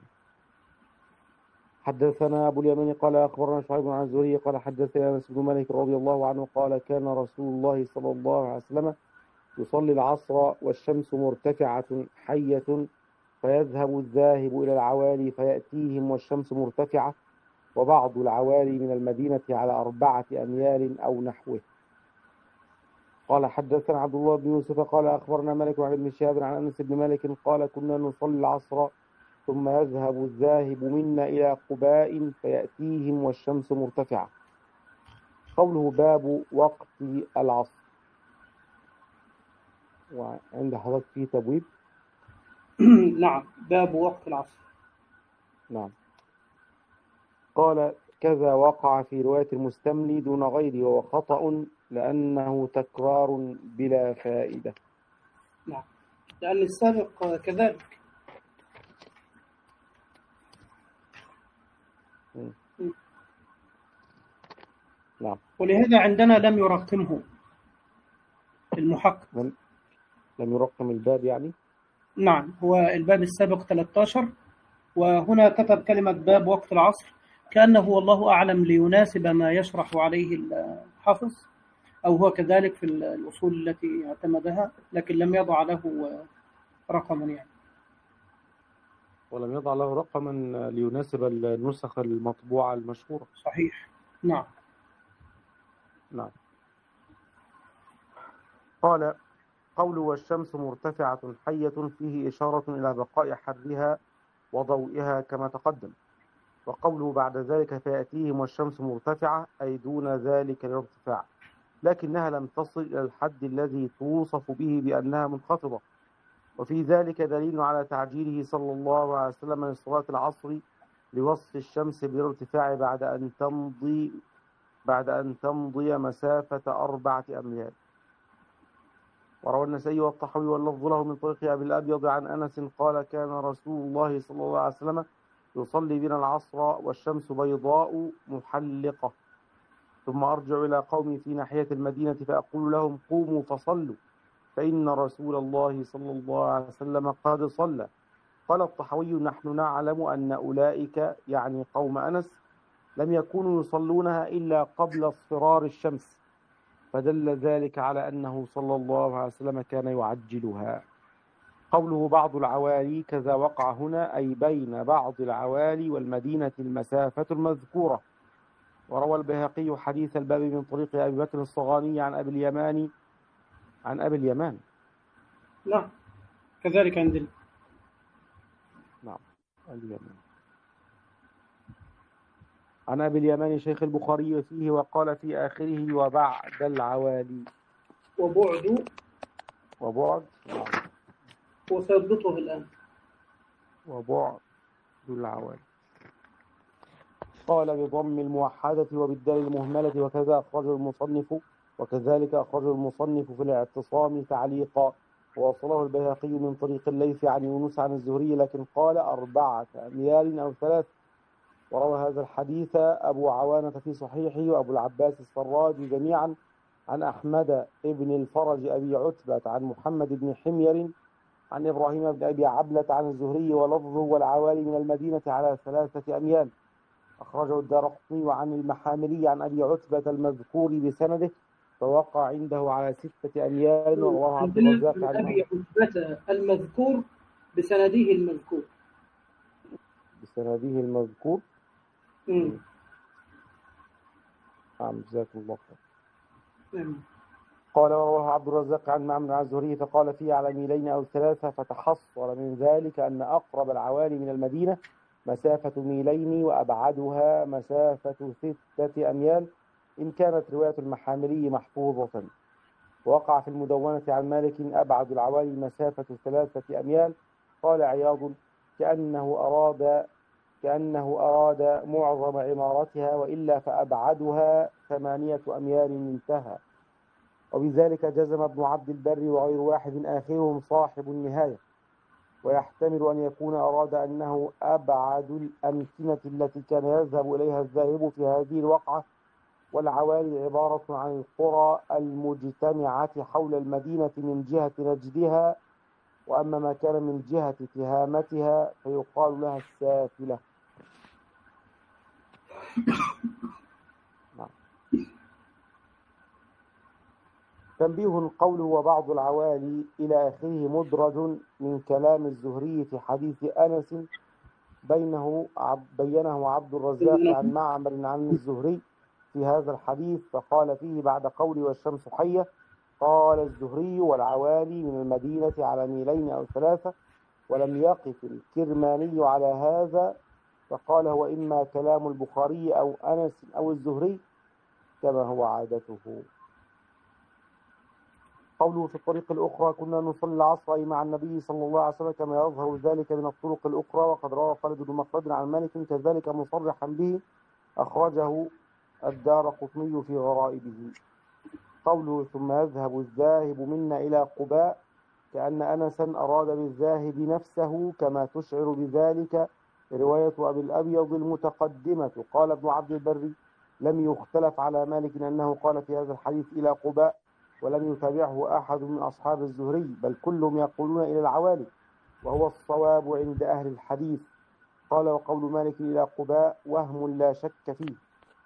حدثنا أبو اليمن قال أخبرنا شعيب عن الزهري قال حدثنا أنس بن مالك رضي الله عنه قال كان رسول الله صلى الله عليه وسلم يصلي العصر والشمس مرتفعة حية، فيذهب الذاهب إلى العوالي فيأتيهم والشمس مرتفعة، وبعض العوالي من المدينة على أربعة أميال أو نحوه. قال حدثنا عبد الله بن يوسف قال أخبرنا مالك عن ابن شهاب عن أنس بن مالك قال كنا نصلي العصر ثم يذهب الذاهب منا إلى قباء فيأتيهم والشمس مرتفعة. قوله باب وقت العصر، وعند حضرتك فيه تبويب. نعم، باب وقت العصر. نعم. قال كذا وقع في رواية المستملي دون غيره، وهو خطأ لأنه تكرار بلا فائدة. نعم، لأن السابق كذلك. م. نعم. ولهذا عندنا لم يرقمه المحقق. لم, لم يرقم الباب يعني؟ نعم، هو الباب السابق ثلاثة عشر، وهنا كتب كلمة باب وقت العصر كأنه والله أعلم ليناسب ما يشرح عليه الحافظ، أو هو كذلك في الأصول التي اعتمدها، لكن لم يضع له رقما يعني. ولم يضع له رقما ليناسب النسخ المطبوعة المشهورة. صحيح. نعم. نعم. قال قوله والشمس مرتفعة حية فيه إشارة إلى بقاء حرها وضوئها كما تقدم. وقوله بعد ذلك فيأتيهم والشمس مرتفعة أي دون ذلك الارتفاع، لكنها لم تصل إلى الحد الذي توصف به بأنها منخفضة. وفي ذلك دليل على تعجيله صلى الله عليه وسلم لصلاة العصر لوصف الشمس بالارتفاع بعد أن تمضي بعد أن تمضي مسافة أربعة أميال. وروى النسائي والطحاوي واللفظ له من طريق أبي الأبيض عن أنس قال كان رسول الله صلى الله عليه وسلم يصلي بنا العصر والشمس بيضاء محلقة، ثم أرجع إلى قومي في ناحية المدينة فأقول لهم قوموا فصلوا فإن رسول الله صلى الله عليه وسلم قد صلى. قال الطحاوي نحن نعلم أن أولئك يعني قوم أنس لم يكونوا يصلونها إلا قبل اصفرار الشمس، فدل ذلك على أنه صلى الله عليه وسلم كان يعجلها. قوله بعض العوالي كذا وقع هنا أي بين بعض العوالي والمدينة المسافة المذكورة. وروى البيهقي حديث الباب من طريق أبي بكر الصغاني عن أبي اليمان عن أبي اليمان. نعم، كذلك عندنا. نعم، اليمان عن أبي اليمان شيخ البخاري فيه، وقال في آخره وبعد العوالي. وبعد وبعد وسيضبطه الآن. وبعد العوالي. قال بضم الموحدة وبالدال المهملة، وكذا أخرجه المصنف وكذلك أخرجه المصنف في الاعتصام تعليقا، ووصله البيهقي من طريق الليث عن يونس عن الزهري، لكن قال أربعة أميال أو ثلاث. وروى هذا الحديث أبو عوانة في صحيحه وأبو العباس السراج جميعا عن أحمد ابن الفرج أبي عتبة عن محمد بن حمير عن إبراهيم بن أبي عبلة عن الزهري، ولفظه والعوالي من المدينة على ثلاثة أميال. أخرجه الدارقطني عن المحاملي عن أبي عتبة المذكور بسنده، فوقع عنده على ستة أميال. ورواه عبد الرزاق عن أبي عتبة المذكور بسنده المذكور بسنده المذكور. امم نعم، جزاك الله خير. نعم. قال ورواه عبد الرزاق عن معمر عن الزهري فقال فيه على ميلين أو ثلاثة، فتحصل من ذلك أن أقرب العوالي من المدينة مسافة ميلين وأبعدها مسافة ستة أميال، إن كانت رواية المحاملي محفوظة. وقع في المدونة عن مالك أبعد العوالي مسافة ثلاثة أميال. قال عياض كأنه أراد كأنه أراد معظم عمارتها، وإلا فأبعدها ثمانية أميال انتهى. وبذلك جزم ابن عبد البر وغير واحد آخرهم صاحب النهاية، ويحتمل أن يكون أراد أنه أبعد الأمكنة التي كان يذهب إليها الذاهب في هذه الوقعة، والعوالي عبارة عن القرى المجتمعة حول المدينة من جهة نجدها، وأما ما كان من جهة تهامتها فيقال لها السافلة. نعم. تنبيه قوله وبعض العوالي إلى آخره مدرج من كلام الزهري في حديث أنس بينه بينه عبد الرزاق عن معمر عن الزهري في هذا الحديث، فقال فيه بعد قولي والشمس حية قال الزهري والعوالي من المدينة على ميلين أو ثلاثة، ولم يقف الكرماني على هذا، فقال هو إما كلام البخاري أو أنس أو الزهري كما هو عادته. قوله في الطريق الأخرى كنا نصلي العصر مع النبي صلى الله عليه وسلم كما يظهر ذلك من الطرق الأخرى، وقد روى خالد بن مخلد عن مالك كذلك مصرحا به أخرجه الدارقطني في غرائبه. قوله ثم يذهب الذاهب منا إلى قباء كأن أنسا أراد بالذاهب نفسه كما تشعر بذلك رواية أبي الأبيض المتقدمة. قال ابن عبد البر لم يختلف على مالك أنه قال في هذا الحديث إلى قباء، ولم يتابعه أحد من أصحاب الزهري، بل كلهم يقولون إلى العوالي، وهو الصواب عند أهل الحديث. قال وقول مالك إلى قباء وهم لا شك فيه.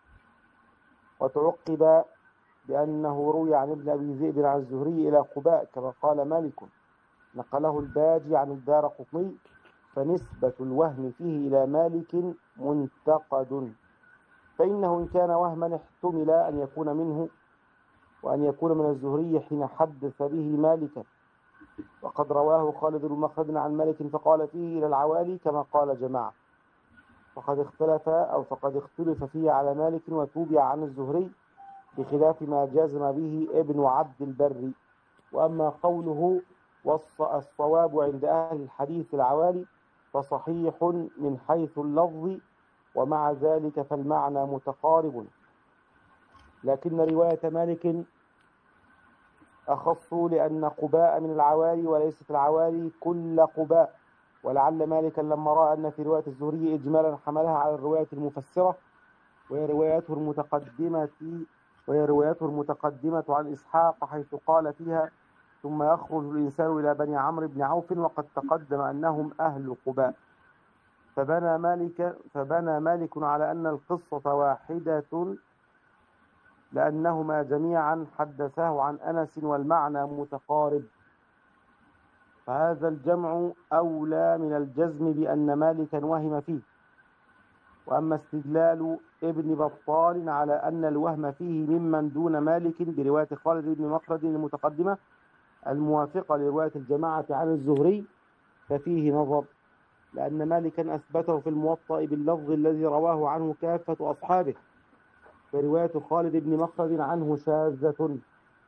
وتعقب بأنه روي عن ابن أبي ذئب عن الزهري إلى قباء كما قال مالك، نقله الباجي عن الدارقطني، فنسبة الوهم فيه إلى مالك منتقد، فإنه إن كان وهما احتمل أن يكون منه وأن يكون من الزهري حين حدث به مالكا، وقد رواه خالد بن مخلد عن مالك فقال فيه إلى العوالي كما قال جماعة، فقد اختلف أو فقد اختلف فيه على مالك وتوبع عن الزهري بخلاف ما جازم به ابن عبد البر. وأما قوله والصواب عند أهل الحديث العوالي فصحيح من حيث اللفظ، ومع ذلك فالمعنى متقارب، لكن رواية مالك أخص لأن قباء من العوالي وليست العوالي كل قباء، ولعل مالكا لما رأى أن في رواية الزهري إجمالا حملها على الرواية المفسرة، وهي روايته المتقدمة وهي روايته المتقدمة عن إسحاق حيث قال فيها ثم يخرج الإنسان إلى بني عمرو بن عوف وقد تقدم أنهم أهل قباء، فبنى مالك فبنى مالك على أن القصة واحدة لأنهما جميعا حدثاه عن أنس والمعنى متقارب، فهذا الجمع أولى من الجزم بأن مالكا وهم فيه. وأما استدلال ابن بطال على أن الوهم فيه ممن دون مالك برواية خالد بن مخلد المتقدمة الموافقة لرواية الجماعة عن الزهري ففيه نظر، لأن مالكا أثبته في الموطأ باللفظ الذي رواه عنه كافة أصحابه، فرواية خالد بن مخلد عنه شاذة،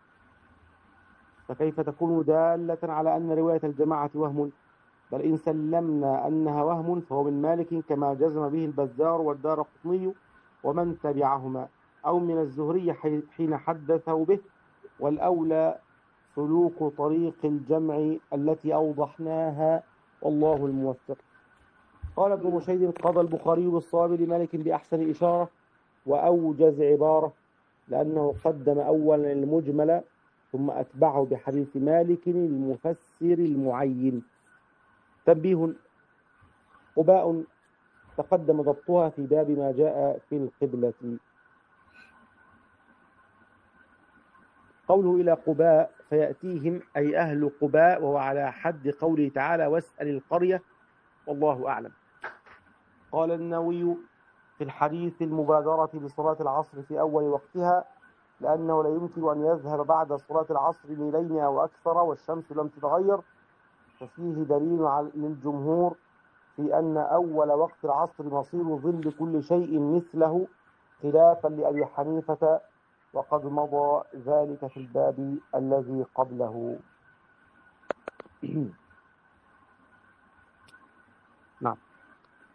فكيف تكون دالة على أن رواية الجماعة وهم؟ بل إن سلمنا أنها وهم فهو من مالك كما جزم به البزار والدارقطني ومن تبعهما، أو من الزهري حين حدثه به، والأولى سلوك طريق الجمع التي أوضحناها والله الموفق. قال ابن مشيد قضى البخاري بالصواب لمالك بأحسن إشارة وأوجز عبارة، لأنه قدم أولا المجمل ثم أتبعه بحديث مالك المفسر المعين. تنبيه قباء تقدم ضبطها في باب ما جاء في القبلة. قوله إلى قباء فيأتيهم أي أهل قباء، وهو على حد قوله تعالى واسأل القرية، والله أعلم. قال النووي في الحديث المبادرة بصلاة العصر في أول وقتها، لأنه لا يمكن أن يذهب بعد صلاة العصر ميلين أو أكثر والشمس لم تتغير، ففيه دليل للجمهور في أن أول وقت العصر مصير ظل كل شيء مثله، خلافا لأبي حنيفة، وقد مضى ذلك في الباب الذي قبله. نعم.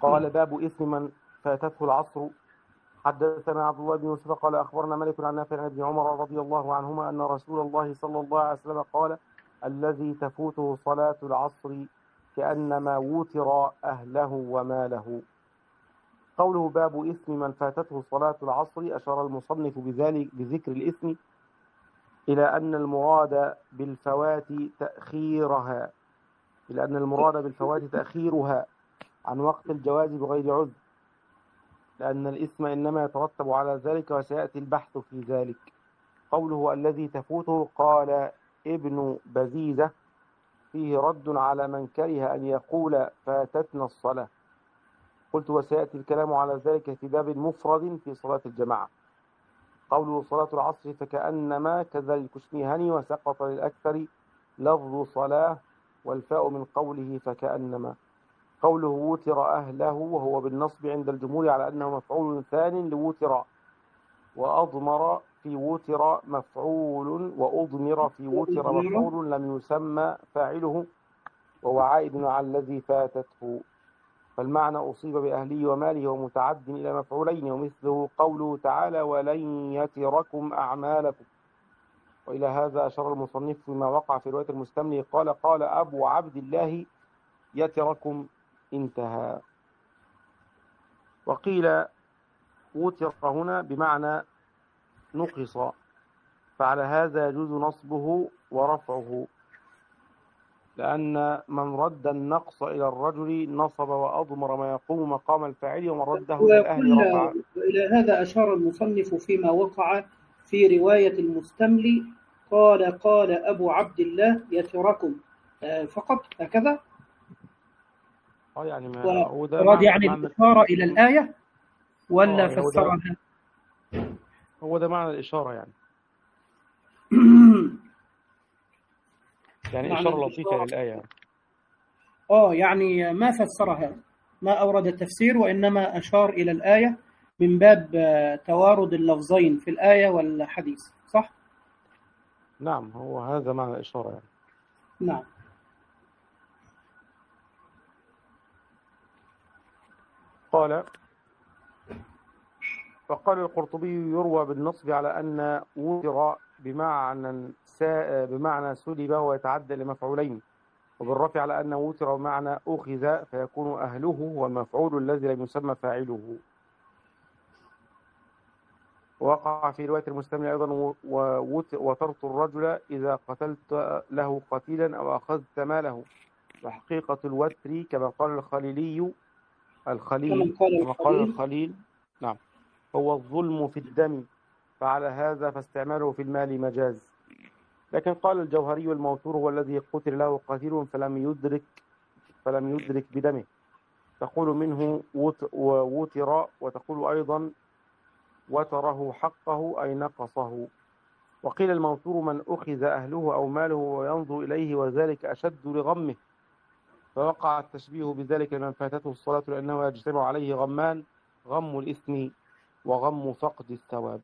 قال باب إثم من فاتته العصر. حدثنا عبد الله بن يوسف قال أخبرنا مالك عن نافع عن ابن عمر رضي الله عنهما أن رسول الله صلى الله عليه وسلم قال الذي تفوته صلاة العصر كأنما وتر أهله وماله. قوله باب إثم من فاتته صلاة العصر أشار المصنف بذلك بذكر الإثم إلى أن المراد بالفوات تأخيرها إلى أن المراد بالفوات تأخيرها عن وقت الجواز بغير عذر، لأن الإثم إنما يترتب على ذلك وسيأتي البحث في ذلك. قوله الذي تفوته قال ابن بزيزة فيه رد على من كره أن يقول فاتتنا الصلاة. قلت وسيأتي الكلام على ذلك في باب مفرد في صلاة الجماعة. قوله صلاة العصر فكأنما كذا الكشميهني وسقط للأكثر لفظ صلاة والفاء من قوله فكأنما. قوله وتر أهله وهو بالنصب عند الجمهور على أنه مفعول ثان لوتر، وأضمر في وتر مفعول وأضمر في وتر مفعول لم يسمى فاعله وهو عائد على الذي فاتته، فالمعنى أصيب بأهله وماله ومتعد إلى مفعولين، ومثله قوله تعالى ولن يتركم أعمالكم. وإلى هذا أشار المصنف فيما وقع في رواية المستملي قال قال أبو عبد الله يتركم انتهى. وقيل وتر هنا بمعنى نقص، فعلى هذا يجوز نصبه ورفعه، لأن من رد النقص إلى الرجل نصب وأضمر ما يقوم مقام الفاعل، ومن رده إلى الأهل رفع. وإلى هذا أشار المصنف فيما وقع في رواية المستملي قال قال أبو عبد الله يتركم فقط هكذا. اه يعني ما هو ده أراد يعني الإشارة إلى الآية ولا آه فسرها؟ هو ده معنى الإشارة يعني يعني إشارة لطيفة للآية. آه يعني ما فسرها، ما أورد التفسير، وإنما أشار إلى الآية من باب توارد اللفظين في الآية والحديث، صح؟ نعم هو هذا معنى الإشارة يعني. نعم. قال وقال القرطبي يروى بالنصب على أن وتر بمعنى بمعنى سلب ويتعدى لمفعولين، وبالرفع على أن وتر بمعنى أخذ فيكون أهله والمفعول الذي لم يسمى فاعله. وقع في رواية المستمع أيضا وترت الرجل إذا قتلت له قتيلا أو أخذت ماله، وحقيقة الوتر كما قال الخليلي الخليل كما قال الخليل نعم هو الظلم في الدم، فعلى هذا فاستعماله في المال مجاز. لكن قال الجوهري الموتور هو الذي قتل له قتيل فلم يدرك فلم يدرك بدمه، تقول منه ووتر، وتقول أيضا وتره حقه أي نقصه. وقيل الموتور من أخذ أهله أو ماله وينظر إليه وذلك أشد لغمه، فوقع التشبيه بذلك لمن فاتته الصلاة لأنه يجتمع عليه غمان، غم الإثم وغم فقد الثواب،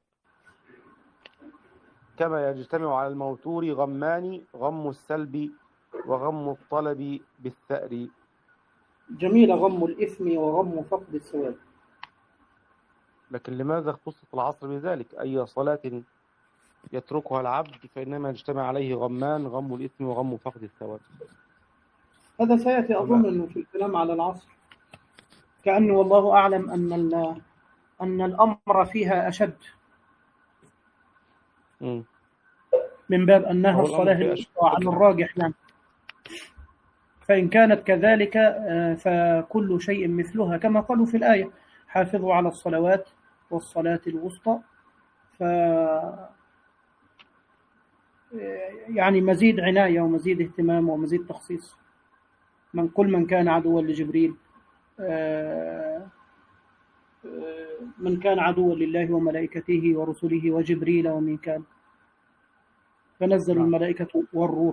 كما يجتمع على الموتور غمان، غم السلب وغم الطلب بالثأر. جميل، غم الإثم وغم فقد الثواب. لكن لماذا اختصت العصر بذلك؟ أي صلاة يتركها العبد فإنما يجتمع عليه غمان، غم الإثم وغم فقد الثواب. هذا سيأتي أظن أنه في الكلام على العصر، كأنه والله أعلم أن أن الأمر فيها أشد م. من باب أنها الصلاة على الراجح. نعم. فإن كانت كذلك فكل شيء مثلها كما قالوا في الآية حافظوا على الصلوات والصلاة الوسطى. ف يعني مزيد عناية ومزيد اهتمام ومزيد تخصيص من كل من كان عدوا لجبريل، من كان عدوا لله وملائكته ورسله وجبريل ومن كان، فنزل الملائكة والروح.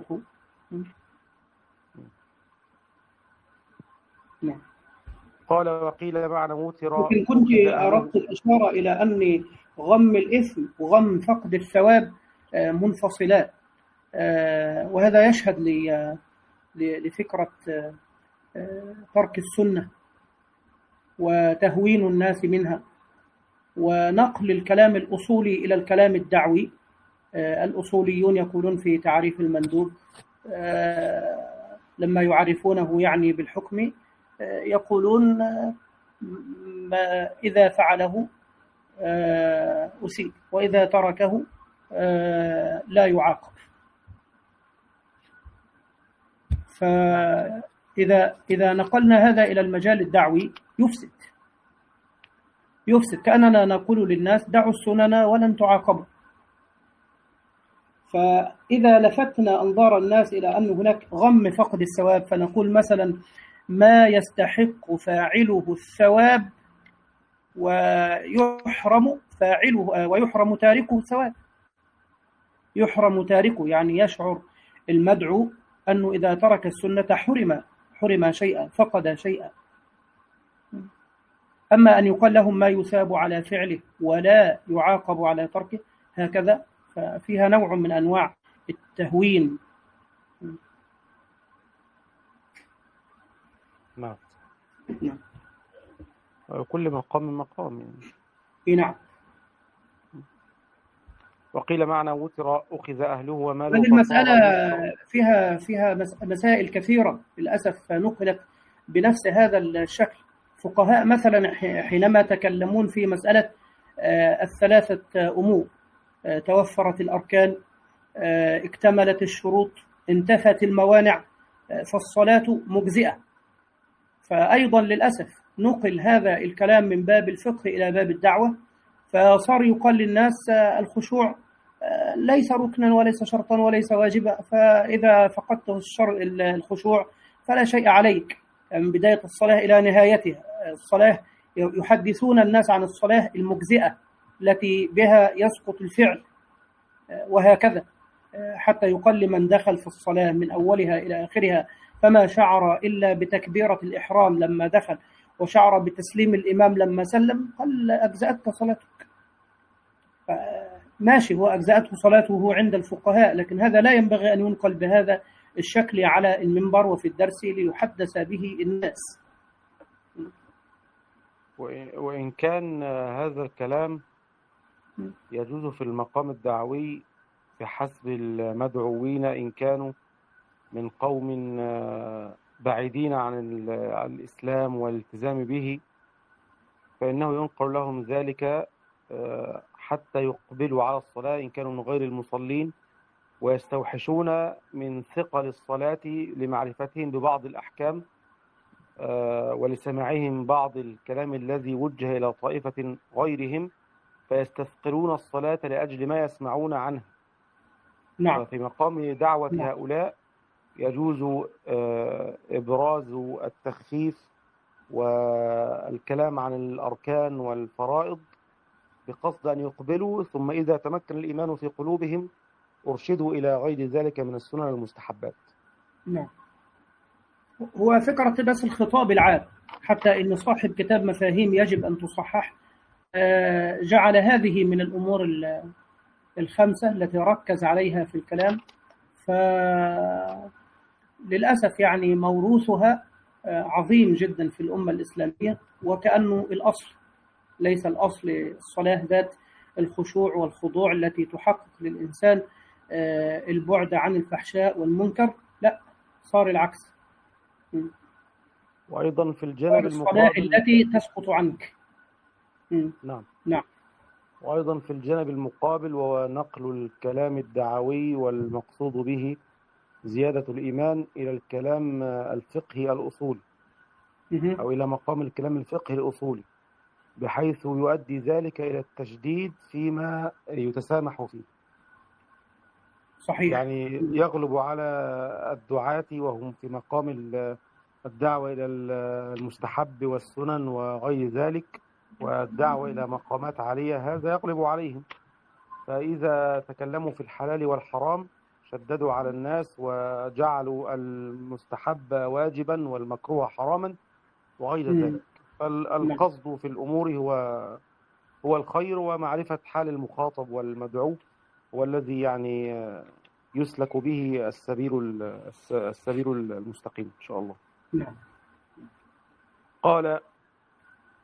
نعم. قال وقيل معنى موتر. لكن كنت أردت الإشارة إلى أن غم الإثم وغم فقد الثواب منفصلات، وهذا يشهد لفكرة ترك السنة وتهوين الناس منها، ونقل الكلام الأصولي إلى الكلام الدعوي. الأصوليون يقولون في تعريف المندوب لما يعرفونه يعني بالحكم، يقولون ما إذا فعله أسيب وإذا تركه لا يعاقب. فإذا إذا نقلنا هذا إلى المجال الدعوي يفسد يفسد كأننا نقول للناس دعوا السنن ولن تعاقبوا. فإذا لفتنا أنظار الناس إلى أن هناك غم فقد الثواب، فنقول مثلا ما يستحق فاعله الثواب ويحرم فاعله ويحرم تاركه الثواب. يحرم تاركه يعني يشعر المدعو أنه إذا ترك السنة حرم حرم شيئا، فقد شيئا. أما أن يقال لهم ما يثاب على فعله ولا يعاقب على تركه هكذا، ففيها نوع من أنواع التهوين. نعم. نعم. كل مقام مقام يعني. نعم. وقيل معنى وتر أخذ أهله وماله. هذه المسألة فيها فيها مسائل كثيرة للأسف نقلت بنفس هذا الشكل. فقهاء مثلا حينما تكلمون في مسألة الثلاثة أمور، توفرت الأركان، اكتملت الشروط، انتفت الموانع، فالصلاة مجزئة. فأيضا للأسف نقل هذا الكلام من باب الفقه إلى باب الدعوة، فصار يقال للناس الخشوع ليس ركنا وليس شرطا وليس واجبا، فإذا فقدت الخشوع فلا شيء عليك من بداية الصلاة إلى نهايتها. الصلاة يحدثون الناس عن الصلاة المجزئة التي بها يسقط الفعل، وهكذا حتى يقال لمن دخل في الصلاة من أولها إلى آخرها فما شعر إلا بتكبيرة الإحرام لما دخل وشعر بتسليم الإمام لما سلم، قال أجزأتك صلاتك. ماشي، هو أجزأته صلاته عند الفقهاء، لكن هذا لا ينبغي أن ينقل بهذا الشكل على المنبر وفي الدرس ليحدث به الناس. وإن كان هذا الكلام يجوز في المقام الدعوي بحسب المدعوين إن كانوا من قوم بعيدين عن الإسلام والالتزام به، فإنه ينقل لهم ذلك حتى يقبلوا على الصلاة إن كانوا من غير المصلين، ويستوحشون من ثقل الصلاة لمعرفتهم ببعض الأحكام ولسماعهم بعض الكلام الذي وجه إلى طائفة غيرهم، فيستثقلون الصلاة لأجل ما يسمعون عنها. نعم. في مقام دعوة نعم. هؤلاء يجوز إبراز التخفيف والكلام عن الأركان والفرائض بقصد أن يقبلوا، ثم إذا تمكن الإيمان في قلوبهم أرشدوا إلى غير ذلك من السنن والمستحبات. نعم. هو فكرة بس الخطاب العام، حتى إن صاحب كتاب مفاهيم يجب أن تصحح جعل هذه من الأمور الخمسة التي ركز عليها في الكلام، فللأسف يعني موروثها عظيم جدا في الأمة الإسلامية، وكأنه الأصل ليس الأصل الصلاة ذات الخشوع والخضوع التي تحقق للإنسان البعد عن الفحشاء والمنكر، لا، صار العكس. وأيضا في الجانب الصلاة التي تسقط عنك. نعم. نعم. وأيضا في الجانب المقابل وهو نقل الكلام الدعوي والمقصود به زيادة الإيمان إلى الكلام الفقهي الأصولي أو إلى مقام الكلام الفقهي الأصولي، بحيث يؤدي ذلك إلى التشديد فيما يتسامح فيه. صحيح. يعني يغلب على الدعاة وهم في مقام الدعوة إلى المستحب والسنن وغير ذلك، والدعوة إلى مقامات عالية، هذا يغلب عليهم، فإذا تكلموا في الحلال والحرام شددوا على الناس وجعلوا المستحب واجبا والمكروه حراما وغير ذلك. فالقصد في الأمور هو هو الخير ومعرفة حال المخاطب والمدعو، والذي يعني يسلك به السبيل السبيل المستقيم إن شاء الله. نعم. قال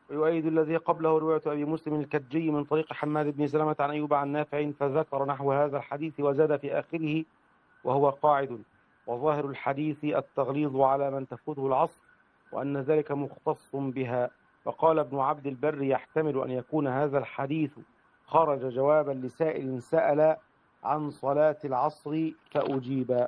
ويؤيد الذي قبله رواية أبي مسلم الكجي من طريق حماد بن سلمة عن أيوب عن نافع فذكر نحو هذا الحديث وزاد في آخره وهو قاعد. وظاهر الحديث التغليظ على من تفوته العصر وأن ذلك مختص بها. وقال ابن عبد البر يحتمل أن يكون هذا الحديث خرج جوابا لسائل سأل عن صلاة العصر فأجيب،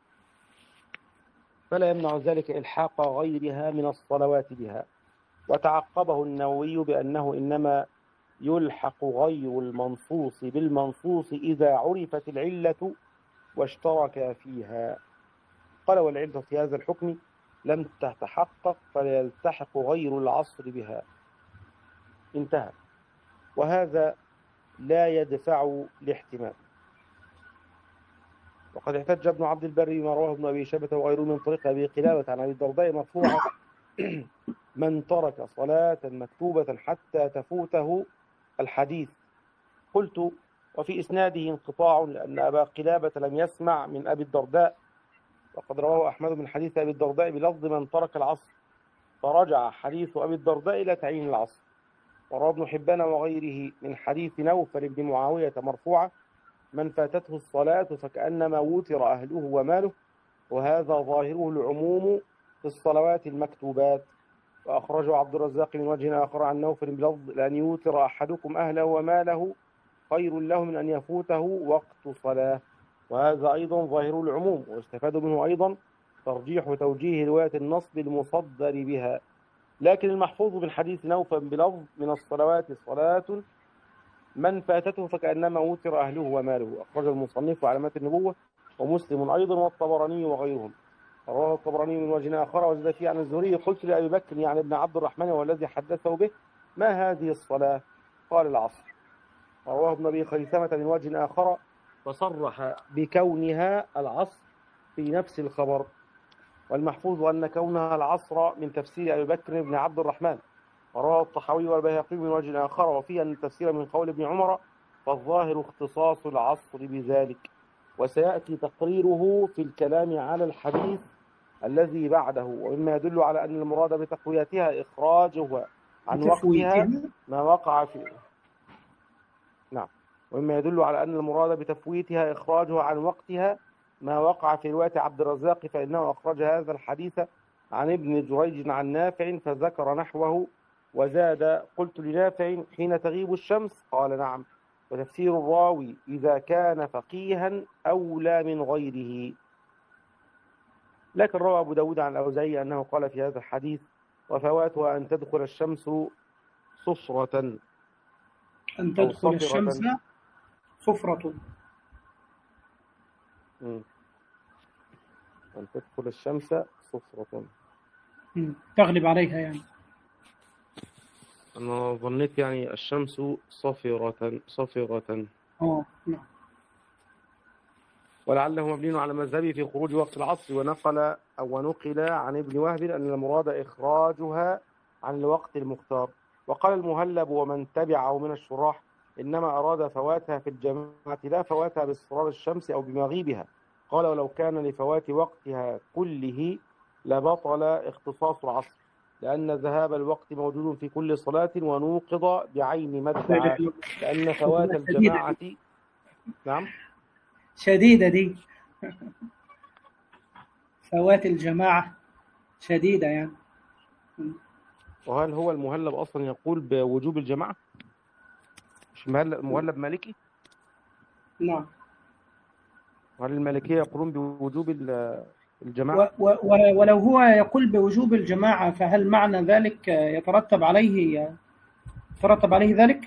فلا يمنع ذلك إلحاق غيرها من الصلوات بها. وتعقبه النووي بأنه إنما يلحق غير المنصوص بالمنصوص إذا عرفت العلة واشترك فيها. قال والعلة في هذا الحكم لم تتحقق فلا يلتحق غير العصر بها. انتهى. وهذا لا يدفع لاحتمال. وقد احتج ابن عبد البر بما رواه ابن أبي شيبة وغيره من طريق أبي قلابة عن أبي الدرداء مرفوعا من ترك صلاة مكتوبة حتى تفوته الحديث. قلت وفي إسناده انقطاع لأن أبا قلابة لم يسمع من أبي الدرداء، وقد رواه أحمد من حديث أبي الدرداء بلفظ من ترك العصر، فرجع حديث أبي الدرداء إلى تعيين العصر. وروى ابن حبان وغيره من حديث نوفل بن معاوية مرفوعة من فاتته الصلاة فكأنما وتر أهله وماله، وهذا ظاهره العموم في الصلوات المكتوبات. وأخرجه عبد الرزاق من وجه آخر عن نوفل بلفظ لأن يوتر أحدكم أهله وماله خير له من أن يفوته وقت صلاة، وهذا أيضا ظاهر العموم. واستفاد منه أيضا ترجيح وتوجيه رواية النصب المصدر بها. لكن المحفوظ من حديث نوفل بلفظ من الصلوات صلاة من فاتته فكأنما وتر أهله وماله. أخرج المصنف علامات النبوة ومسلم أيضا والطبراني وغيرهم. رواه الطبراني من وجه آخر وزاد فيه عن الزهري قلت لأبي بكر يعني ابن عبد الرحمن والذي حدثه به ما هذه الصلاة؟ قال العصر. رواه ابن أبي خيثمة من وجه آخر وصرح بكونها العصر في نفس الخبر. والمحفوظ أن كونها العصر من تفسير أبي بكر بن عبد الرحمن. ورواه الطحاوي والبيهقي من وجه آخر وفيه أن التفسير من قول ابن عمر فالظاهر اختصاص العصر بذلك. وسيأتي تقريره في الكلام على الحديث الذي بعده. ومما يدل على أن المراد بتقويتها إخراجها عن وقتها ما وقع في نعم ومما يدل على أن المراد بتفويتها إخراجها عن وقتها ما وقع في رواية عبد الرزاق فإنه أخرج هذا الحديث عن ابن جريج عن نافع فذكر نحوه وزاد قلت لنافع حين تغيب الشمس قال نعم. وتفسير الراوي إذا كان فقيها أولى من غيره. لكن روى أبو داود عن الأوزاعي أنه قال في هذا الحديث وفواتها أن تدخل الشمس صفرة أن تدخل الشمس صفرة م. أن تدخل الشمس صفرة م. تغلب عليها يعني. أنا ظنيت يعني الشمس صفرة صفرة اه نعم. ولعله مبني على مذهبه في خروج وقت العصر. ونقل أو نقل عن ابن وهب أن المراد إخراجها عن الوقت المختار. وقال المهلب ومن تبعه من الشراح إنما أراد فواتها في الجماعة لا فواتها باصفرار الشمس أو بمغيبها. قال ولو كان لفوات وقتها كله لبطل اختصاص العصر لأن ذهاب الوقت موجود في كل صلاة ونوقض بعين مدعى لأن فوات الجماعة نعم شديدة دي فوات الجماعة شديدة يعني. وهل هو المهلب أصلا يقول بوجوب الجماعة؟ مش مهلب مالكي؟ نعم. وهل المالكية يقولون بوجوب الجماعة؟ و و ولو هو يقول بوجوب الجماعة فهل معنى ذلك يترتب عليه يترتب عليه ذلك؟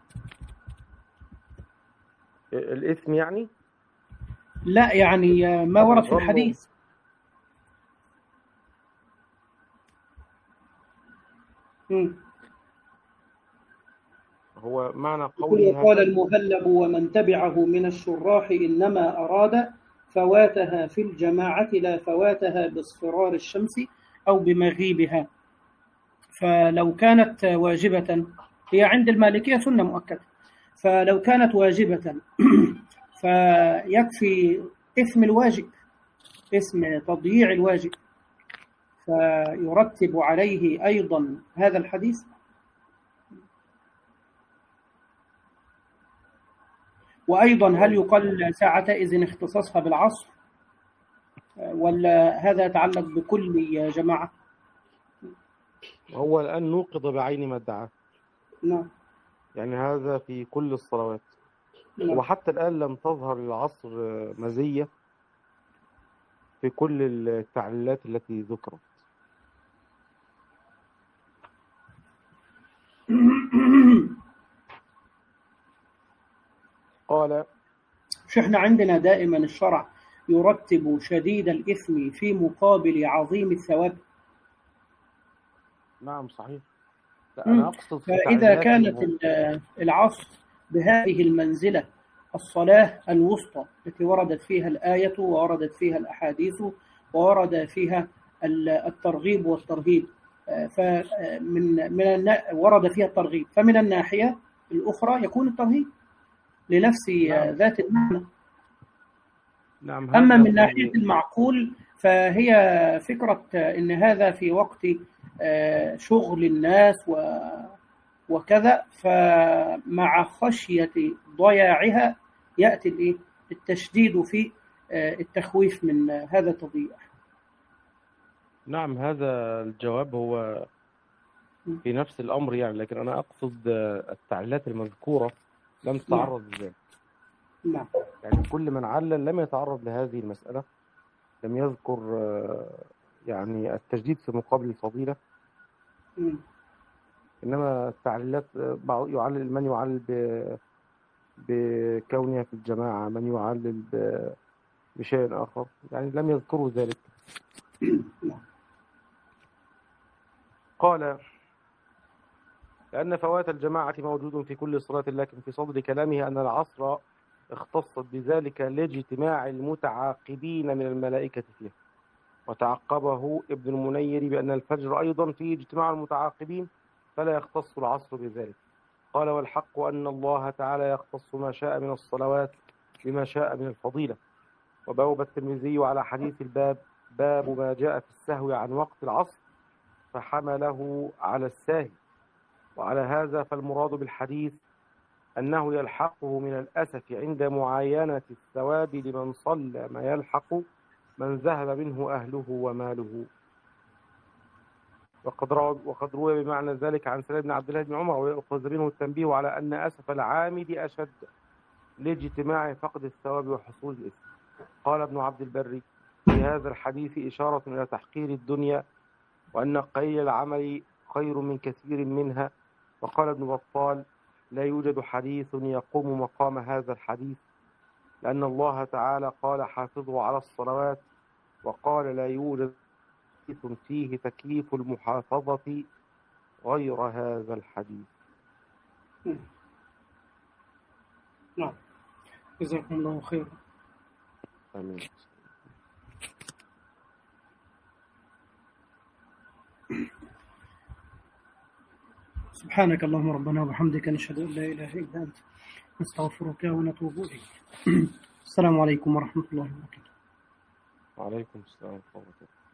الإثم يعني؟ لا يعني ما ورد في الحديث. م. هو معنى قوله قال المهلب ومن تبعه من الشراح إنما أراد فواتها في الجماعة لا فواتها باصفرار الشمس أو بمغيبها. فلو كانت واجبة هي عند المالكية سنة مؤكدة، فلو كانت واجبة فيكفي اسم الواجب اسم تضييع الواجب فيرتب عليه أيضا هذا الحديث. وأيضا هل يقال ساعتئذ اختصاصها بالعصر ولا هذا يتعلق بكل جماعة؟ هو الآن نوقض بعين ما ادعاه، نعم. يعني هذا في كل الصلوات. نعم. وحتى الآن لم تظهر للعصر مزية في كل التعليلات التي ذكرت. قال مش احنا عندنا دائما الشرع يرتب شديد الإثم في مقابل عظيم الثواب؟ نعم صحيح. لا مم. أنا أقصد في فإذا تعليلات كانت الم- ال- العصر بهذه المنزلة، الصلاة الوسطى التي وردت فيها الآية ووردت فيها الأحاديث وورد فيها ال- الترغيب والترهيب، آه، فمن من النا- ورد فيها الترغيب، فمن الناحية الأخرى يكون الترهيب لنفس آه، نعم ذات المعنى. نعم أما هذا من ناحية في المعقول فهي فكرة آه، إن هذا في وقت آه، شغل الناس و- وكذا، فمع خشية ضياعها يأتي الإيه؟ التشديد في آه، التخويف من آه، هذا التضييع. نعم هذا الجواب هو في نفس الأمر يعني، لكن أنا أقصد التعليلات المذكورة لم تتعرض لذلك. نعم. يعني كل من علل لم يتعرض لهذه المسألة، لم يذكر آه، يعني التجديد في مقابل الفضيلة، مم. إنما التعليلات آه، بعض يعلل، من يعلل ب- بكونها في الجماعة، من يعلل ب- بشيء آخر، يعني لم يذكروا ذلك. نعم. قال لأن فوات الجماعة موجود في كل صلاة، لكن في صدر كلامه أن العصر اختصت بذلك لاجتماع المتعاقبين من الملائكة فيه. وتعقبه ابن المنير بأن الفجر أيضا فيه اجتماع المتعاقبين فلا يختص العصر بذلك. قال والحق أن الله تعالى يختص ما شاء من الصلوات بما شاء من الفضيلة. وبوب الترمذي على حديث الباب باب ما جاء في السهو عن وقت العصر فحمله على الساهي. وعلى هذا فالمراد بالحديث أنه يلحقه من الأسف عند معاينة الثواب لمن صلى ما يلحق من ذهب منه أهله وماله. وقد روى وقد روى بمعنى ذلك عن سليم بن عبد الله بن عمر، ويأخذ منه التنبيه على أن أسف العامد أشد لاجتماع فقد الثواب وحصول الإثم. قال ابن عبد البر في هذا الحديث إشارة إلى تحقير الدنيا، وأن قليل العمل خير من كثير منها. وقال ابن بطال لا يوجد حديث يقوم مقام هذا الحديث، لأن الله تعالى قال حافظوا على الصلوات، وقال لا يوجد حديث فيه تكليف المحافظة غير هذا الحديث. نعم. جزاكم الله خيرا. آمين. سبحانك اللهم ربنا وبحمدك نشهد أن لا إله إلا أنت نستغفرك ونتوب إليك. السلام عليكم ورحمة الله وبركاته. وعليكم السلام ورحمة الله وبركاته.